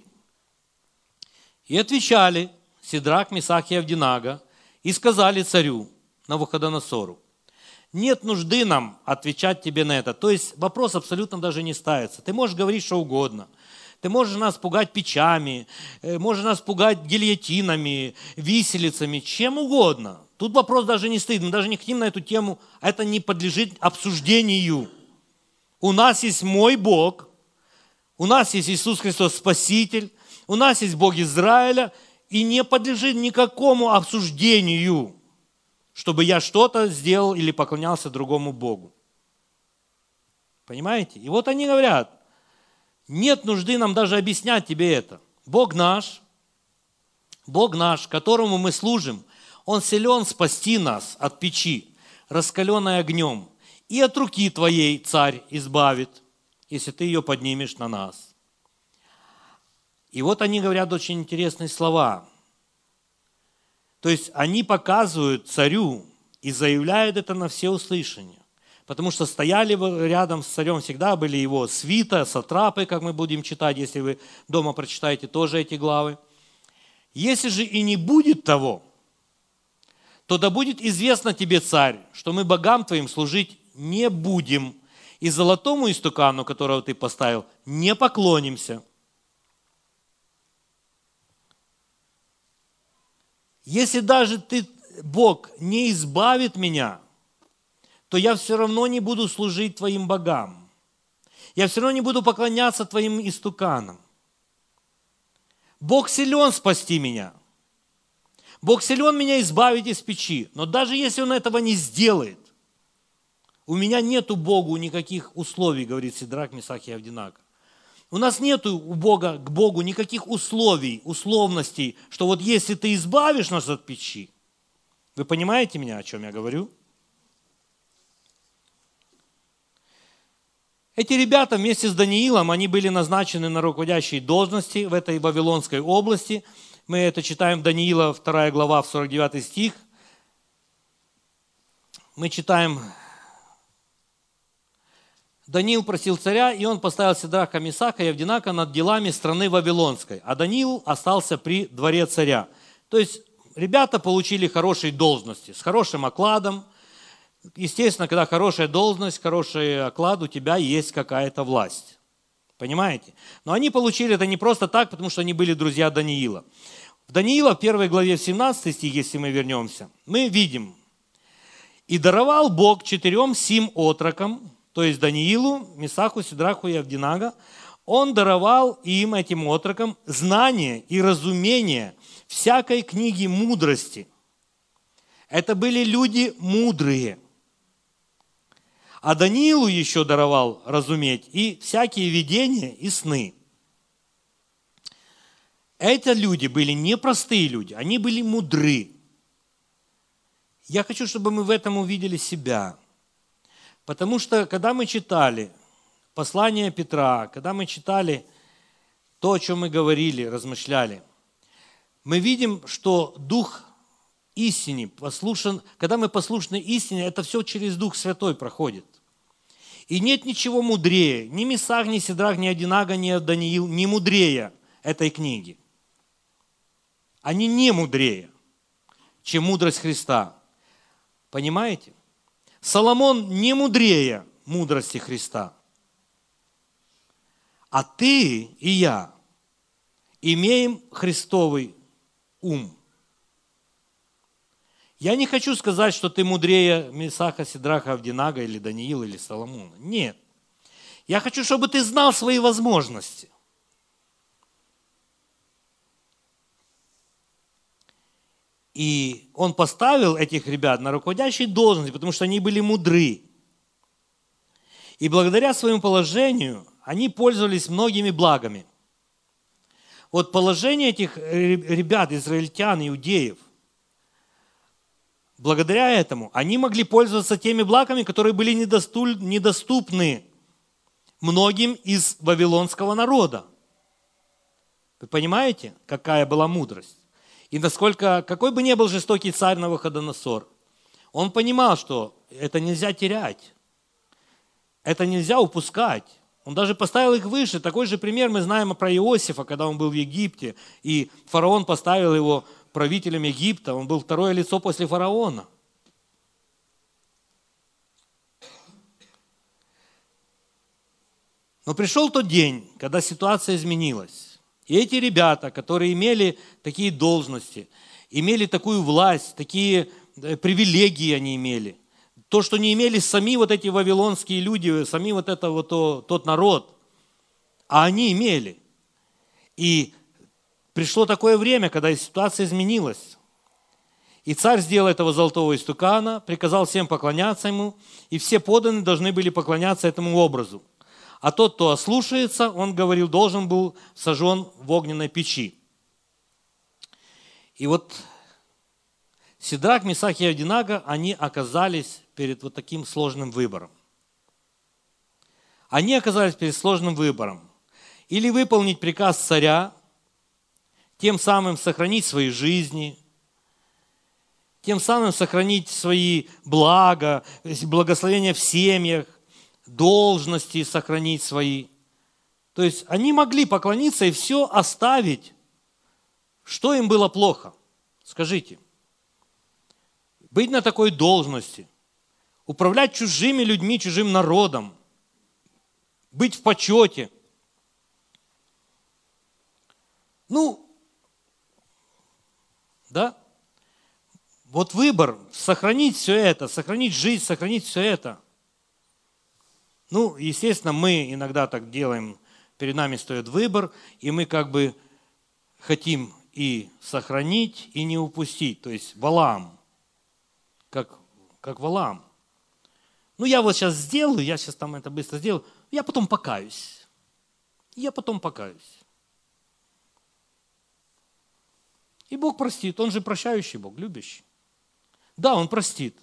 И отвечали Сидрах, Месах и Авденаго, и сказали царю Навуходоносору: нет нужды нам отвечать тебе на это. То есть вопрос абсолютно даже не ставится. Ты можешь говорить что угодно. Ты можешь нас пугать печами, можешь нас пугать гильотинами, виселицами, чем угодно. Тут вопрос даже не стоит, мы даже не хотим на эту тему, это не подлежит обсуждению. У нас есть мой Бог, у нас есть Иисус Христос Спаситель, у нас есть Бог Израиля, и не подлежит никакому обсуждению, чтобы я что-то сделал или поклонялся другому Богу. Понимаете? И вот они говорят: нет нужды нам даже объяснять тебе это. Бог наш, Бог наш, которому мы служим, Он силен спасти нас от печи, раскаленной огнем, и от руки твоей, царь, избавит, если ты ее поднимешь на нас. И вот они говорят очень интересные слова. То есть они показывают царю и заявляют это на всеуслышание. Потому что стояли рядом с царем, всегда были его свита, сатрапы, как мы будем читать, если вы дома прочитаете тоже эти главы. Если же и не будет того, то да будет известно тебе, царь, что мы богам твоим служить не будем, и золотому истукану, которого ты поставил, не поклонимся. Если даже ты, Бог, не избавит меня, то я все равно не буду служить твоим богам. Я все равно не буду поклоняться твоим истуканам. Бог силен спасти меня. Бог силен меня избавить из печи. Но даже если Он этого не сделает, у меня нету Богу никаких условий, говорит Сидрах, Месах и Авденаго. У нас нету у Бога, к Богу никаких условий, условностей, что вот если ты избавишь нас от печи. Вы понимаете меня, о чем я говорю? Эти ребята вместе с Даниилом, они были назначены на руководящие должности в этой Вавилонской области. Мы это читаем в Даниила, вторая глава, в сорок девятый стих. Мы читаем: Даниил просил царя, и он поставил Сидраха, Месаха и Авденаго над делами страны Вавилонской, а Даниил остался при дворе царя. То есть ребята получили хорошие должности, с хорошим окладом. Естественно, когда хорошая должность, хороший оклад, у тебя есть какая-то власть. Понимаете? Но они получили это не просто так, потому что они были друзья Даниила. В Даниила, в первой главе, в семнадцатый стих, если мы вернемся, мы видим: «И даровал Бог четырем сим отрокам», то есть Даниилу, Месаху, Сидраху и Авденаго, Он даровал им, этим отрокам, знание и разумение всякой книги мудрости. Это были люди мудрые. А Даниилу еще даровал разуметь и всякие видения и сны. Эти люди были непростые люди, они были мудры. Я хочу, чтобы мы в этом увидели себя. Потому что, когда мы читали послание Петра, когда мы читали то, о чем мы говорили, размышляли, мы видим, что Дух истине послушен, когда мы послушны истине, это все через Дух Святой проходит. И нет ничего мудрее, ни Месах, ни Сидрах, ни Абедnego, ни Даниил, не мудрее этой книги. Они не мудрее, чем мудрость Христа. Понимаете? Соломон не мудрее мудрости Христа. А ты и я имеем Христовый ум. Я не хочу сказать, что ты мудрее Месаха, Сидраха, Абедnego или Даниила или Соломона. Нет. Я хочу, чтобы ты знал свои возможности. И он поставил этих ребят на руководящие должности, потому что они были мудры. И благодаря своему положению они пользовались многими благами. Вот положение этих ребят, израильтян, иудеев, благодаря этому они могли пользоваться теми благами, которые были недоступны многим из вавилонского народа. Вы понимаете, какая была мудрость? И насколько, какой бы ни был жестокий царь Навуходоносор, он понимал, что это нельзя терять, это нельзя упускать. Он даже поставил их выше. Такой же пример мы знаем про Иосифа, когда он был в Египте, и фараон поставил его правителем Египта. Он был второе лицо после фараона. Но пришел тот день, когда ситуация изменилась. И эти ребята, которые имели такие должности, имели такую власть, такие привилегии они имели, то, что не имели сами вот эти вавилонские люди, сами вот это вот то, тот народ, а они имели. И пришло такое время, когда ситуация изменилась. И царь сделал этого золотого истукана, приказал всем поклоняться ему, и все подданные должны были поклоняться этому образу. А тот, кто ослушается, он говорил, должен был сожжен в огненной печи. И вот Сидрах, Месах и Абедnego, они оказались перед вот таким сложным выбором. Они оказались перед сложным выбором. Или выполнить приказ царя, тем самым сохранить свои жизни, тем самым сохранить свои блага, благословения в семьях, должности сохранить свои. То есть они могли поклониться и все оставить. Что им было плохо? Скажите. Быть на такой должности, управлять чужими людьми, чужим народом, быть в почете. Ну, да? Вот выбор, сохранить все это, сохранить жизнь, сохранить все это. Ну, естественно, мы иногда так делаем, перед нами стоит выбор, и мы как бы хотим и сохранить, и не упустить. То есть Валаам, как, как Валаам. Ну, я вот сейчас сделаю, я сейчас там это быстро сделаю, я потом покаюсь. Я потом покаюсь. И Бог простит, Он же прощающий Бог, любящий. Да, Он простит.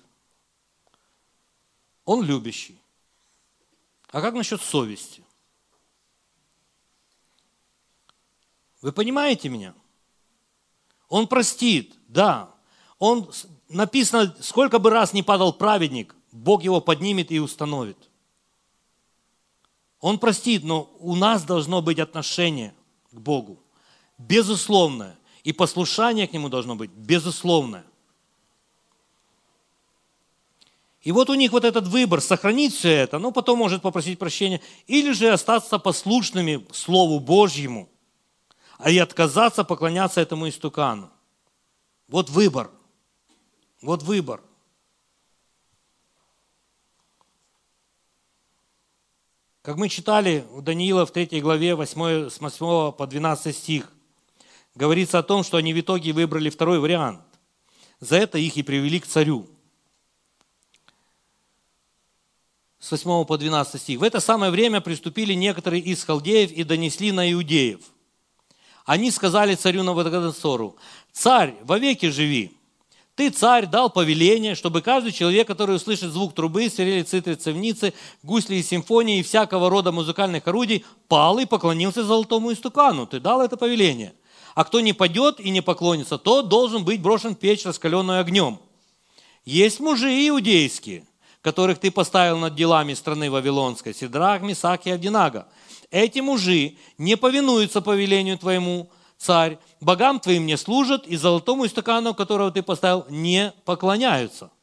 Он любящий. А как насчет совести? Вы понимаете меня? Он простит, да. Он, написано, сколько бы раз ни падал праведник, Бог его поднимет и установит. Он простит, но у нас должно быть отношение к Богу безусловное. И послушание к Нему должно быть безусловное. И вот у них вот этот выбор, сохранить все это, но потом может попросить прощения, или же остаться послушными Слову Божьему, а и отказаться поклоняться этому истукану. Вот выбор. Вот выбор. Как мы читали у Даниила в третьей главе, восьмой, с восьмого по двенадцатый стих, говорится о том, что они в итоге выбрали второй вариант. За это их и привели к царю. с восьмого по двенадцатый стих. В это самое время приступили некоторые из халдеев и донесли на иудеев. Они сказали царю Навуходоносору: «Царь, вовеки живи! Ты, царь, дал повеление, чтобы каждый человек, который услышит звук трубы, свирели, цитры, цевницы, гусли и симфонии и всякого рода музыкальных орудий, пал и поклонился золотому истукану». Ты дал это повеление. А кто не падет и не поклонится, тот должен быть брошен в печь, раскаленную огнем. Есть мужи иудейские, которых ты поставил над делами страны Вавилонской, Сидрах, Месах и Авденаго. Эти мужи не повинуются повелению твоему, царь, богам твоим не служат, и золотому истукану, которого ты поставил, не поклоняются.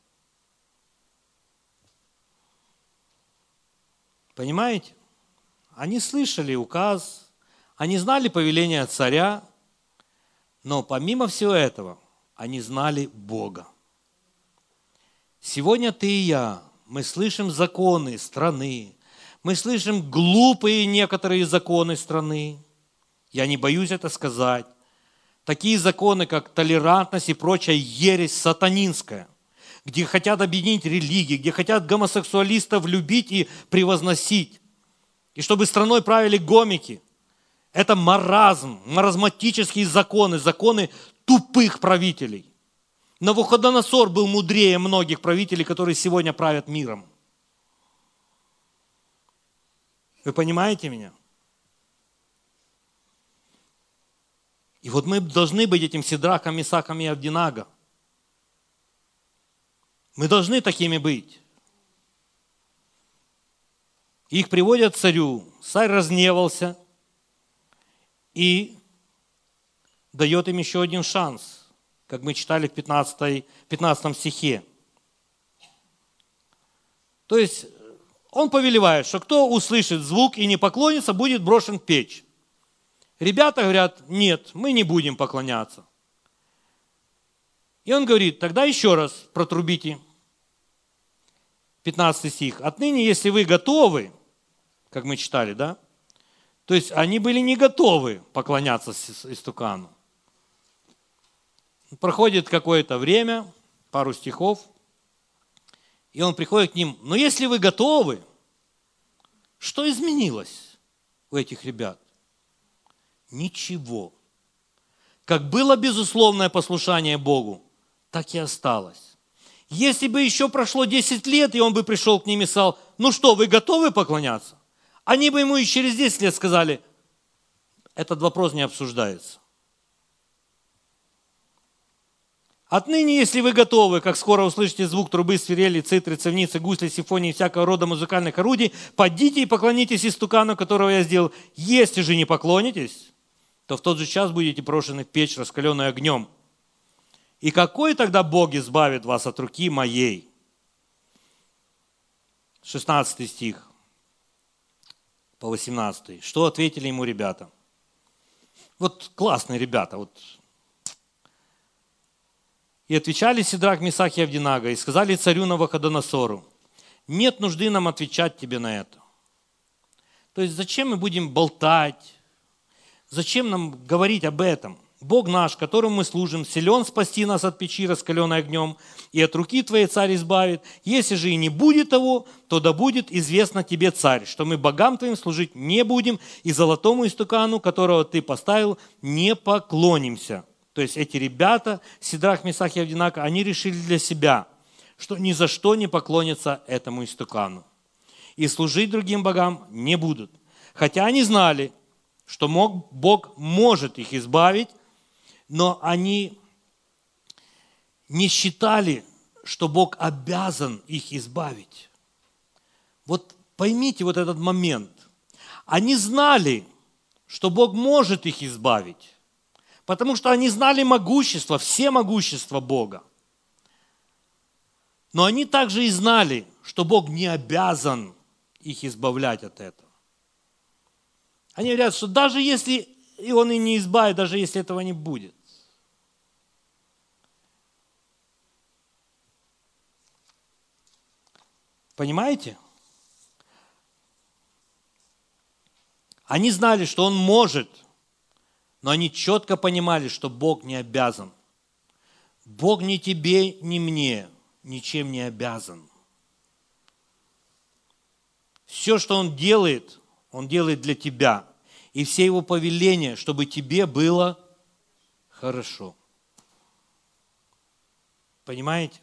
Понимаете? Они слышали указ, они знали повеление царя, но помимо всего этого, они знали Бога. Сегодня ты и я, мы слышим законы страны, мы слышим глупые некоторые законы страны. Я не боюсь это сказать. Такие законы, как толерантность и прочая ересь сатанинская, где хотят объединить религии, где хотят гомосексуалистов любить и превозносить. И чтобы страной правили гомики. Это маразм, маразматические законы, законы тупых правителей. Навуходоносор был мудрее многих правителей, которые сегодня правят миром. Вы понимаете меня? И вот мы должны быть этим Сидрахом, Месахом и Авденаго. Мы должны такими быть. Их приводят к царю. Царь разгневался и дает им еще один шанс, как мы читали в пятнадцатом стихе. То есть он повелевает, что кто услышит звук и не поклонится, будет брошен в печь. Ребята говорят: нет, мы не будем поклоняться. И он говорит: тогда еще раз протрубите. пятнадцатый стих. Отныне, если вы готовы, как мы читали, да? То есть они были не готовы поклоняться истукану. Проходит какое-то время, пару стихов, и он приходит к ним: но если вы готовы, что изменилось у этих ребят? Ничего. Как было безусловное послушание Богу, так и осталось. Если бы еще прошло десять лет, и он бы пришел к ним и сказал: ну что, вы готовы поклоняться? Они бы ему и через десять лет сказали: этот вопрос не обсуждается. Отныне, если вы готовы, как скоро услышите звук трубы, свирели, цитры, цевницы, гусли, симфонии и всякого рода музыкальных орудий, подите и поклонитесь истукану, которого я сделал. Если же не поклонитесь, то в тот же час будете брошены в печь, раскаленную огнем. И какой тогда Бог избавит вас от руки моей? шестнадцатый стих по восемнадцатый. Что ответили ему ребята? Вот классные ребята, вот. И отвечали Сидрах, Месах и Авденаго, и сказали царю Навуходоносору: нет нужды нам отвечать тебе на это. То есть зачем мы будем болтать? Зачем нам говорить об этом? Бог наш, которому мы служим, силен спасти нас от печи, раскаленной огнем, и от руки твоей царь избавит. Если же и не будет того, то да будет известно тебе, царь, что мы богам твоим служить не будем, и золотому истукану, которого ты поставил, не поклонимся. То есть эти ребята, Сидрах, Месах и Авденаго, они решили для себя, что ни за что не поклонятся этому истукану. И служить другим богам не будут. Хотя они знали, что Бог может их избавить, но они не считали, что Бог обязан их избавить. Вот поймите вот этот момент. Они знали, что Бог может их избавить, потому что они знали могущество, все могущество Бога. Но они также и знали, что Бог не обязан их избавлять от этого. Они говорят, что даже если и Он и не избавит, даже если этого не будет. Понимаете? Они знали, что Он может, но они четко понимали, что Бог не обязан. Бог ни тебе, ни мне ничем не обязан. Все, что Он делает, Он делает для тебя. И все Его повеления, чтобы тебе было хорошо. Понимаете?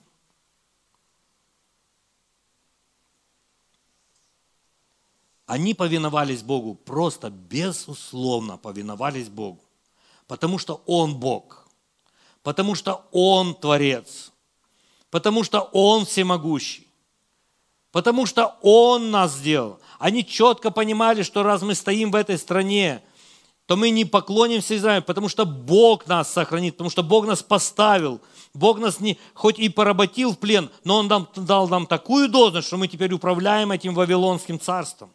Они повиновались Богу, просто безусловно повиновались Богу. Потому что Он Бог. Потому что Он Творец. Потому что Он всемогущий. Потому что Он нас сделал. Они четко понимали, что раз мы стоим в этой стране, то мы не поклонимся Израилю, потому что Бог нас сохранит, потому что Бог нас поставил. Бог нас не, хоть и поработил в плен, но Он нам, дал нам такую должность, что мы теперь управляем этим Вавилонским царством.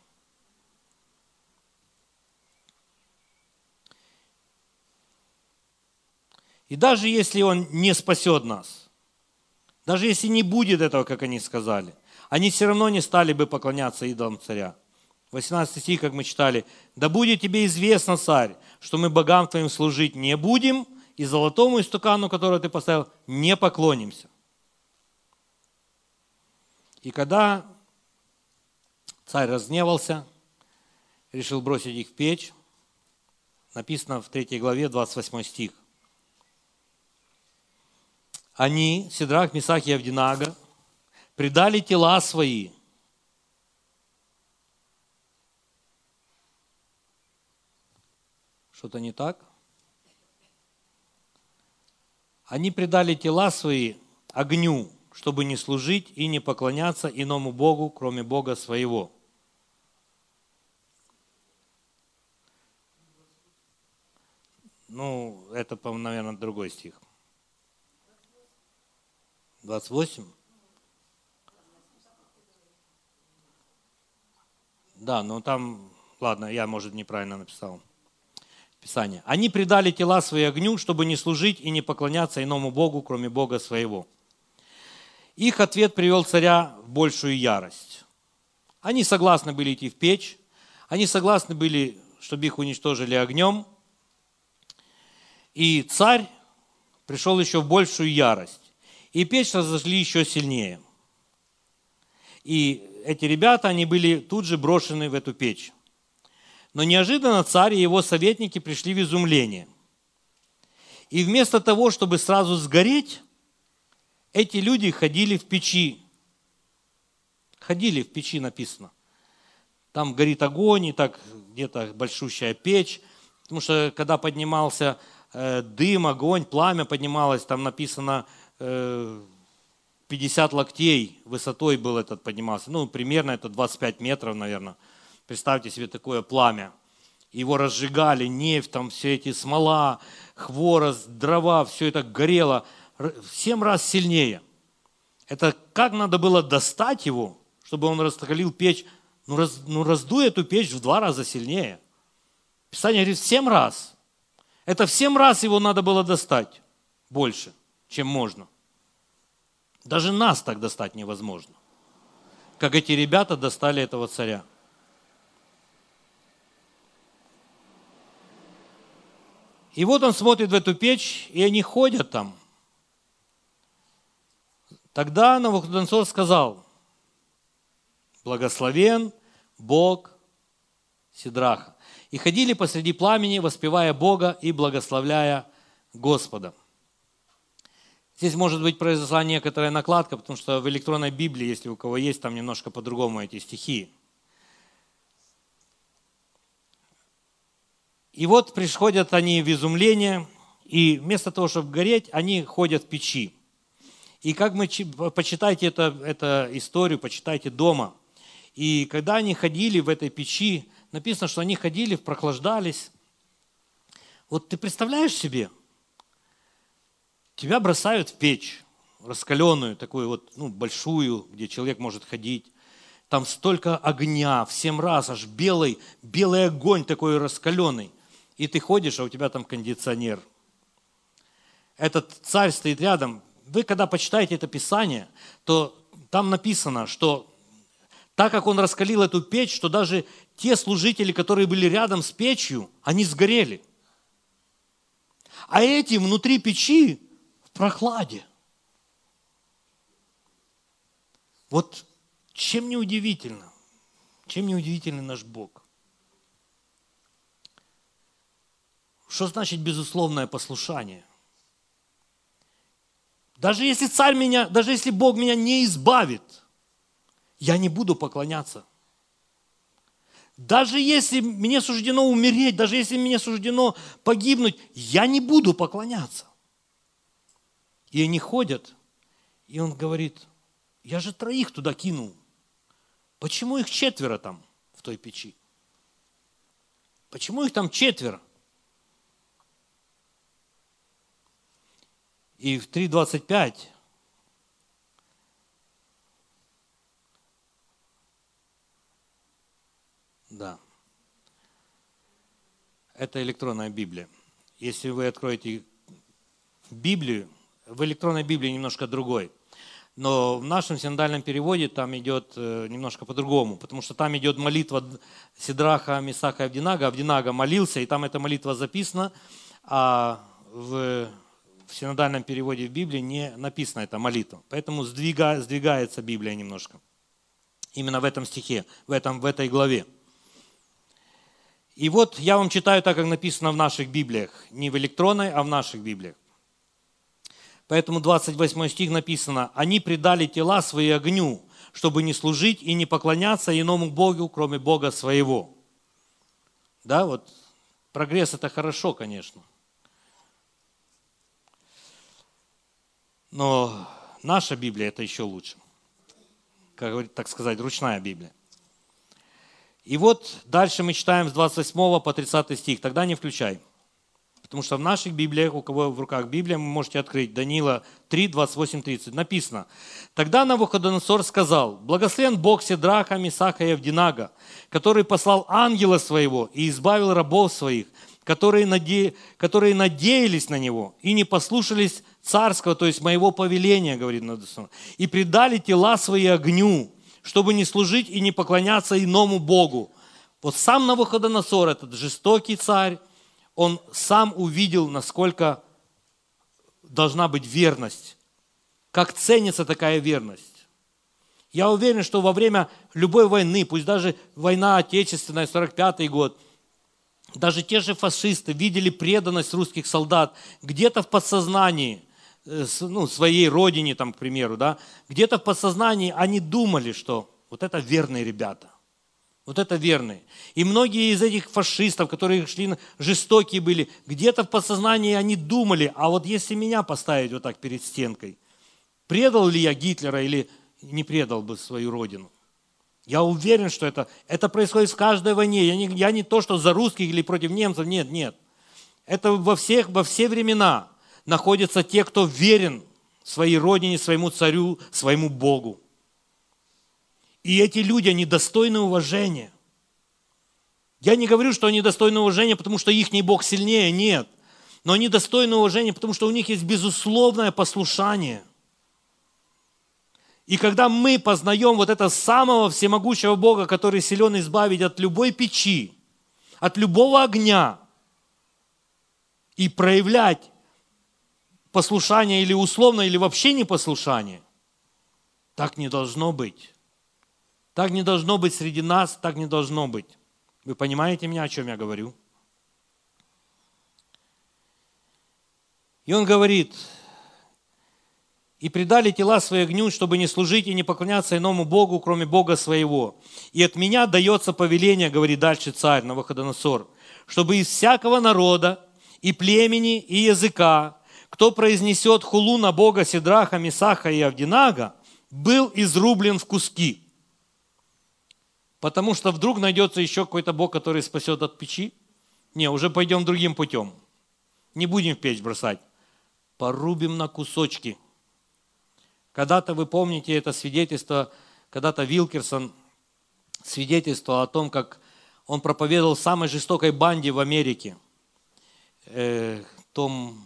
И даже если Он не спасет нас, даже если не будет этого, как они сказали, они все равно не стали бы поклоняться идолам царя. восемнадцатый стих, как мы читали. «Да будет тебе известно, царь, что мы богам твоим служить не будем, и золотому истукану, которого ты поставил, не поклонимся». И когда царь разгневался, решил бросить их в печь, написано в третьей главе, двадцать восьмой стих. Они, Сидрах, Месах и Авдинага, предали тела свои Что-то не так? Они предали тела свои огню, чтобы не служить и не поклоняться иному Богу, кроме Бога своего. Ну, это, по-моему, наверное, другой стих. двадцать восемь? Да, но там, ладно, я, может, неправильно написал Писание. Они предали тела свои огню, чтобы не служить и не поклоняться иному Богу, кроме Бога своего. Их ответ привел царя в большую ярость. Они согласны были идти в печь, они согласны были, чтобы их уничтожили огнем. И царь пришел еще в большую ярость. И печь разожгли еще сильнее. И эти ребята, они были тут же брошены в эту печь. Но неожиданно царь и его советники пришли в изумление. И вместо того, чтобы сразу сгореть, эти люди ходили в печи. Ходили в печи, написано. Там горит огонь, и так где-то большущая печь. Потому что когда поднимался э, дым, огонь, пламя поднималось, там написано э, пятьдесят локтей высотой был этот поднимался. Ну, примерно это двадцать пять метров, наверное. Представьте себе такое пламя. Его разжигали, нефть, там все эти смола, хворост, дрова, все это горело в семь раз сильнее. Это как надо было достать его, чтобы он раскалил печь, ну, раз, ну раздуй эту печь в два раза сильнее. Писание говорит, в семь раз. Это в семь раз его надо было достать больше, чем можно. Даже нас так достать невозможно, как эти ребята достали этого царя. И вот он смотрит в эту печь, и они ходят там. Тогда Навуходоносор сказал, благословен Бог Сидраха. И ходили посреди пламени, воспевая Бога и благословляя Господа. Здесь, может быть, произошла некоторая накладка, потому что в электронной Библии, если у кого есть, там немножко по-другому эти стихи. И вот приходят они в изумление, и вместо того, чтобы гореть, они ходят в печи. И как мы почитайте это, эту историю, почитайте дома. И когда они ходили в этой печи, написано, что они ходили, прохлаждались. Вот ты представляешь себе, тебя бросают в печь, раскаленную, такую вот, ну, большую, где человек может ходить. Там столько огня, в семь раз, аж белый, белый огонь такой раскаленный. И ты ходишь, а у тебя там кондиционер. Этот царь стоит рядом. Вы, когда почитаете это Писание, то там написано, что так как он раскалил эту печь, что даже те служители, которые были рядом с печью, они сгорели. А эти внутри печи в прохладе. Вот чем не удивительно? Чем не удивительный наш Бог? Что значит безусловное послушание? Даже если царь меня, даже если Бог меня не избавит, я не буду поклоняться. Даже если мне суждено умереть, даже если мне суждено погибнуть, я не буду поклоняться. И они ходят, и он говорит, я же троих туда кинул. Почему их четверо там в той печи? Почему их там четверо? И в три двадцать пять да, это электронная Библия. Если вы откроете Библию, в электронной Библии немножко другой. Но в нашем синодальном переводе там идет немножко по-другому, потому что там идет молитва Сидраха, Мисаха и Авдинага. Авдинага молился, и там эта молитва записана, а в, в синодальном переводе в Библии не написана эта молитва. Поэтому сдвига, сдвигается Библия немножко. Именно в этом стихе, в, этом, в этой главе. И вот я вам читаю так, как написано в наших Библиях. Не в электронной, а в наших Библиях. Поэтому двадцать восьмой стих написано, «Они предали тела свои огню, чтобы не служить и не поклоняться иному Богу, кроме Бога своего». Да, вот прогресс это хорошо, конечно. Но наша Библия это еще лучше. Как говорит, так сказать, ручная Библия. И вот дальше мы читаем с двадцать восьмого по тридцатый стих. Тогда не включай. Потому что в наших Библиях, у кого в руках Библия, вы можете открыть Даниила три, двадцать восемь, тридцать. Написано. Тогда Навуходоносор сказал, благословен Бог Сидраха, Мисаха и Авдинага, который послал ангела своего и избавил рабов своих, которые, наде... которые надеялись на него и не послушались царского, то есть моего повеления, говорит Навуходоносор, и предали тела свои огню, чтобы не служить и не поклоняться иному Богу. Вот сам Навуходоносор, этот жестокий царь, он сам увидел, насколько должна быть верность, как ценится такая верность. Я уверен, что во время любой войны, пусть даже война Отечественная, сорок пятый год, даже те же фашисты видели преданность русских солдат где-то в подсознании, ну, своей родине, там, к примеру, да, где-то в подсознании они думали, что вот это верные ребята. Вот это верные. И многие из этих фашистов, которые шли, жестокие были, где-то в подсознании они думали, а вот если меня поставить вот так перед стенкой, предал ли я Гитлера или не предал бы свою родину? Я уверен, что это, это происходит в каждой войне. Я не, я не то, что за русских или против немцев, нет, нет. Это во, всех, во все времена находятся те, кто верен своей родине, своему царю, своему Богу. И эти люди, они достойны уважения. Я не говорю, что они достойны уважения, потому что ихний Бог сильнее, нет. Но они достойны уважения, потому что у них есть безусловное послушание. И когда мы познаем вот этого самого всемогущего Бога, который силен избавить от любой печи, от любого огня, и проявлять послушание или условно, или вообще непослушание, так не должно быть. Так не должно быть среди нас, так не должно быть. Вы понимаете меня, о чем я говорю? И он говорит, и предали тела свои огню, чтобы не служить и не поклоняться иному Богу, кроме Бога своего. И от меня дается повеление, говорит дальше царь Навуходоносор, чтобы из всякого народа и племени и языка, кто произнесет хулу на Бога Сидраха, Мисаха и Авдинага, был изрублен в куски. Потому что вдруг найдется еще какой-то Бог, который спасет от печи. Не, уже пойдем другим путем. Не будем в печь бросать. Порубим на кусочки. Когда-то, вы помните это свидетельство, когда-то Вилкерсон свидетельствовал о том, как он проповедовал самой жестокой банде в Америке. Э, Том...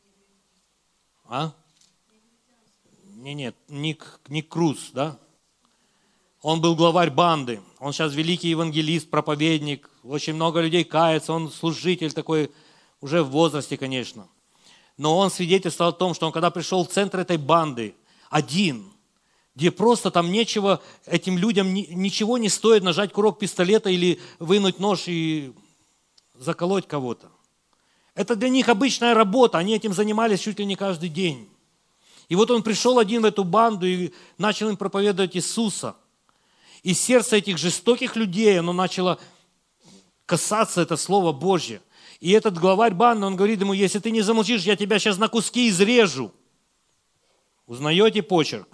А? Не, нет, Ник, Ник Круз, да? Он был главарь банды, он сейчас великий евангелист, проповедник, очень много людей кается, он служитель такой, уже в возрасте, конечно. Но он свидетельствовал о том, что он когда пришел в центр этой банды, один, где просто там нечего, этим людям ничего не стоит нажать курок пистолета или вынуть нож и заколоть кого-то. Это для них обычная работа, они этим занимались чуть ли не каждый день. И вот он пришел один в эту банду и начал им проповедовать Иисуса. И сердце этих жестоких людей, оно начало касаться это Слово Божье. И этот главарь банды, он говорит ему: если ты не замолчишь, я тебя сейчас на куски изрежу. Узнаете почерк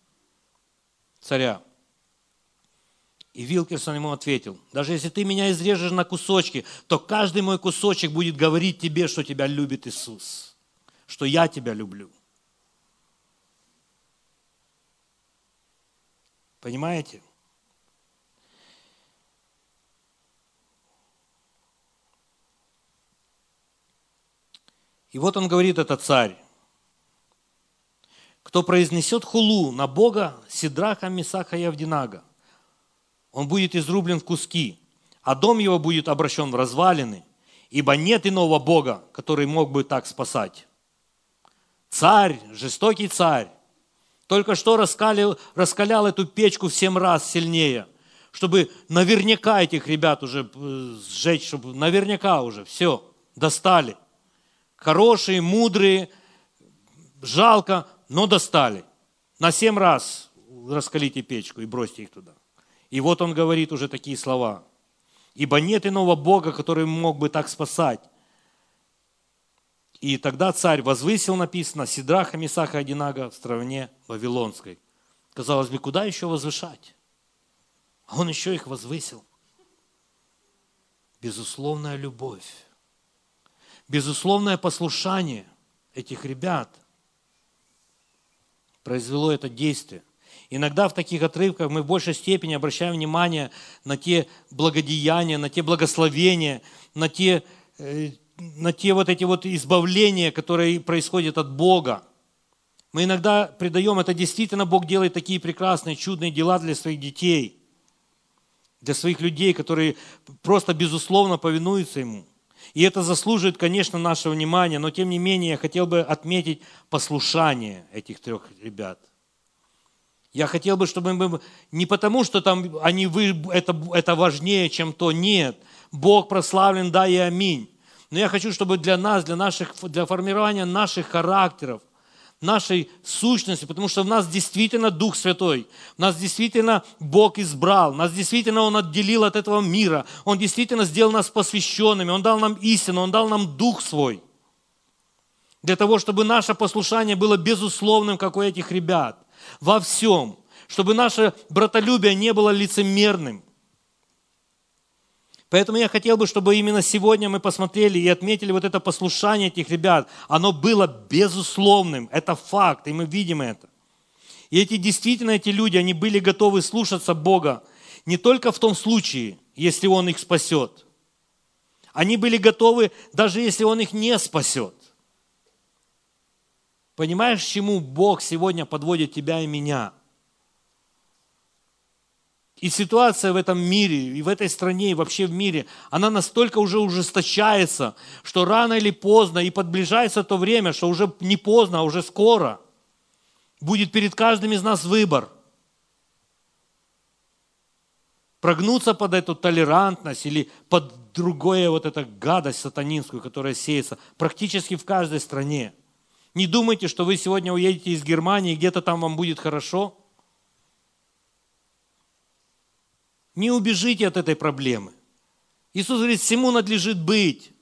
царя? И Вилкерсон ему ответил: даже если ты меня изрежешь на кусочки, то каждый мой кусочек будет говорить тебе, что тебя любит Иисус, что я тебя люблю. Понимаете? И вот он говорит, это царь: кто произнесет хулу на Бога Сидраха, Месаха и Авдинага, он будет изрублен в куски, а дом его будет обращен в развалины, ибо нет иного Бога, который мог бы так спасать. Царь, жестокий царь, только что раскалил, раскалял эту печку в семь раз сильнее, чтобы наверняка этих ребят уже сжечь, чтобы наверняка уже все, достали. Хорошие, мудрые, жалко, но достали. На семь раз раскалите печку и бросьте их туда. И вот он говорит уже такие слова: ибо нет иного Бога, который мог бы так спасать. И тогда царь возвысил, написано, Сидраха, Месаха и Авдинага в стране Вавилонской. Казалось бы, куда еще возвышать? А он еще их возвысил. Безусловная любовь, безусловное послушание этих ребят произвело это действие. Иногда в таких отрывках мы в большей степени обращаем внимание на те благодеяния, на те благословения, на те, на те вот эти вот избавления, которые происходят от Бога. Мы иногда придаем, это действительно Бог делает такие прекрасные, чудные дела для своих детей, для своих людей, которые просто безусловно повинуются Ему. И это заслуживает, конечно, нашего внимания, но тем не менее я хотел бы отметить послушание этих трех ребят. Я хотел бы, чтобы мы не потому, что там они вы, это, это важнее, чем то, нет. Бог прославлен, да и аминь. Но я хочу, чтобы для нас, для, наших, для формирования наших характеров, нашей сущности, потому что в нас действительно Дух Святой, нас действительно Бог избрал, нас действительно Он отделил от этого мира, Он действительно сделал нас посвященными, Он дал нам истину, Он дал нам Дух Свой. Для того, чтобы наше послушание было безусловным, как у этих ребят, во всем, чтобы наше братолюбие не было лицемерным. Поэтому я хотел бы, чтобы именно сегодня мы посмотрели и отметили вот это послушание этих ребят. Оно было безусловным, это факт, и мы видим это. И эти действительно, эти люди, они были готовы слушаться Бога не только в том случае, если Он их спасет. Они были готовы, даже если Он их не спасет. Понимаешь, к чему Бог сегодня подводит тебя и меня? И ситуация в этом мире, и в этой стране, и вообще в мире, она настолько уже ужесточается, что рано или поздно, и подближается то время, что уже не поздно, а уже скоро будет перед каждым из нас выбор. Прогнуться под эту толерантность или под другое вот эту гадость сатанинскую, которая сеется практически в каждой стране. Не думайте, что вы сегодня уедете из Германии, и где-то там вам будет хорошо. Не убежите от этой проблемы. Иисус говорит, всему надлежит быть.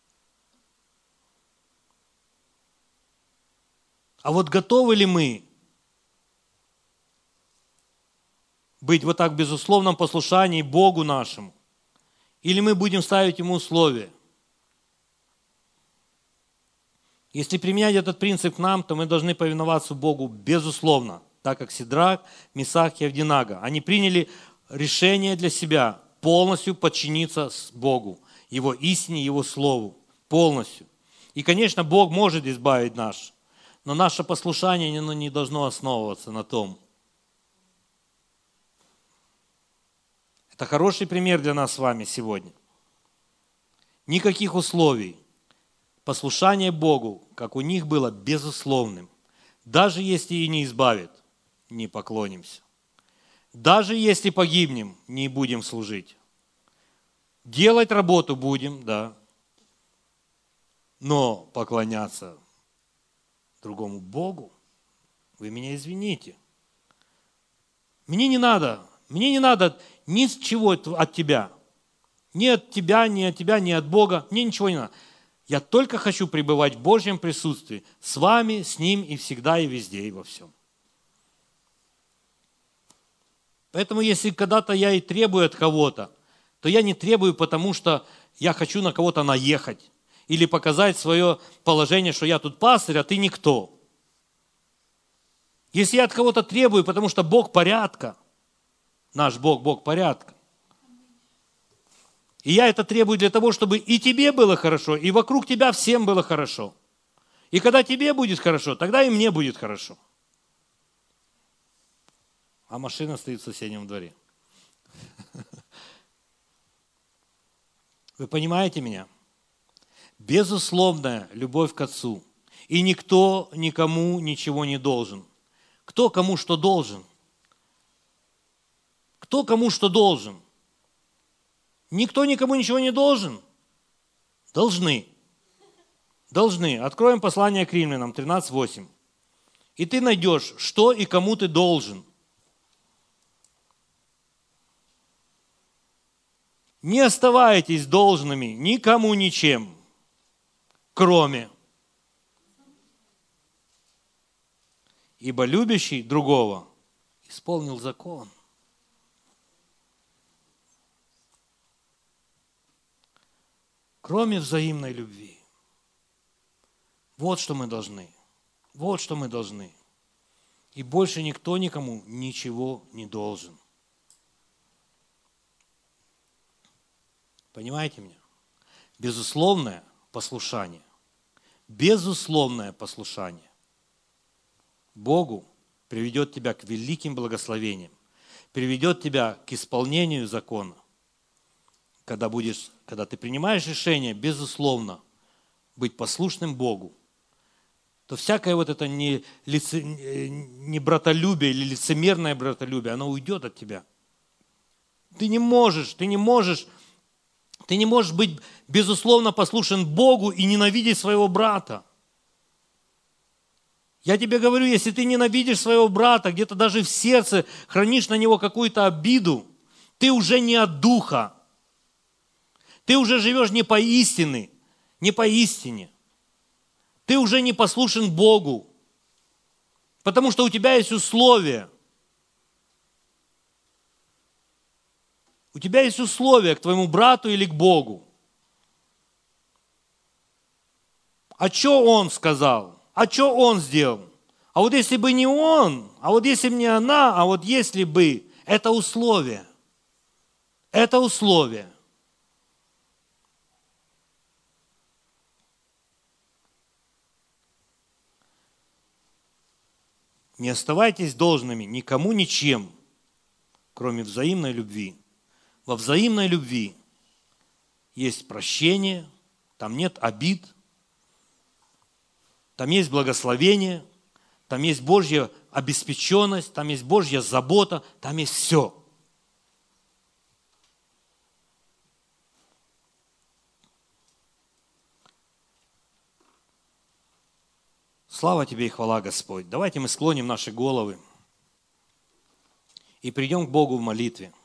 А вот готовы ли мы быть вот так в безусловном послушании Богу нашему? Или мы будем ставить Ему условия? Если применять этот принцип к нам, то мы должны повиноваться Богу безусловно, так как Сидрах, Месах и Авдинага. Они приняли решение для себя полностью подчиниться Богу, Его истине, Его Слову, полностью. И, конечно, Бог может избавить нас, но наше послушание оно не должно основываться на том. Это хороший пример для нас с вами сегодня. Никаких условий. Послушание Богу, как у них было, безусловным. Даже если и не избавит. не поклонимся. Даже если погибнем, не будем служить. Делать работу будем, да. Но поклоняться другому Богу, вы меня извините. Мне не надо, мне не надо ничего от тебя. Ни от тебя, ни от тебя, ни от Бога. Мне ничего не надо. Я только хочу пребывать в Божьем присутствии с вами, с Ним и всегда, и везде, и во всем. Поэтому, если когда-то я и требую от кого-то, то я не требую, потому что я хочу на кого-то наехать или показать свое положение, что я тут пастырь, а ты никто. Если я от кого-то требую, потому что Бог порядка, наш Бог, Бог порядка, и я это требую для того, чтобы и тебе было хорошо, и вокруг тебя всем было хорошо. И когда тебе будет хорошо, тогда и мне будет хорошо. А машина стоит в соседнем дворе. Вы понимаете меня? Безусловная любовь к Отцу. И никто никому ничего не должен. Кто кому что должен? Кто кому что должен? Никто никому ничего не должен? Должны. Должны. Откроем послание к Римлянам тринадцать восемь. И ты найдешь, что и кому ты должен. Не оставайтесь должными никому ничем, кроме. Ибо любящий другого исполнил закон. Кроме взаимной любви. Вот что мы должны. Вот что мы должны. И больше никто никому ничего не должен. Понимаете меня? Безусловное послушание. Безусловное послушание Богу приведет тебя к великим благословениям, приведет тебя к исполнению закона. Когда, будешь, когда ты принимаешь решение, безусловно, быть послушным Богу, то всякое вот это не, лице, не братолюбие или лицемерное братолюбие, оно уйдет от тебя. Ты не можешь, ты не можешь, ты не можешь быть безусловно послушен Богу и ненавидеть своего брата. Я тебе говорю, если ты ненавидишь своего брата, где-то даже в сердце хранишь на него какую-то обиду, ты уже не от духа. Ты уже живешь не по истине, не по истине. Ты уже не послушен Богу, потому что у тебя есть условия. У тебя есть условия к твоему брату или к Богу. А что он сказал? А что он сделал? А вот если бы не он, а вот если бы не она, а вот если бы, это условие. Это условие. Не оставайтесь должными никому ничем, кроме взаимной любви. Во взаимной любви есть прощение, там нет обид, там есть благословение, там есть Божья обеспеченность, там есть Божья забота, там есть все. Слава Тебе и хвала, Господь. Давайте мы склоним наши головы и придем к Богу в молитве.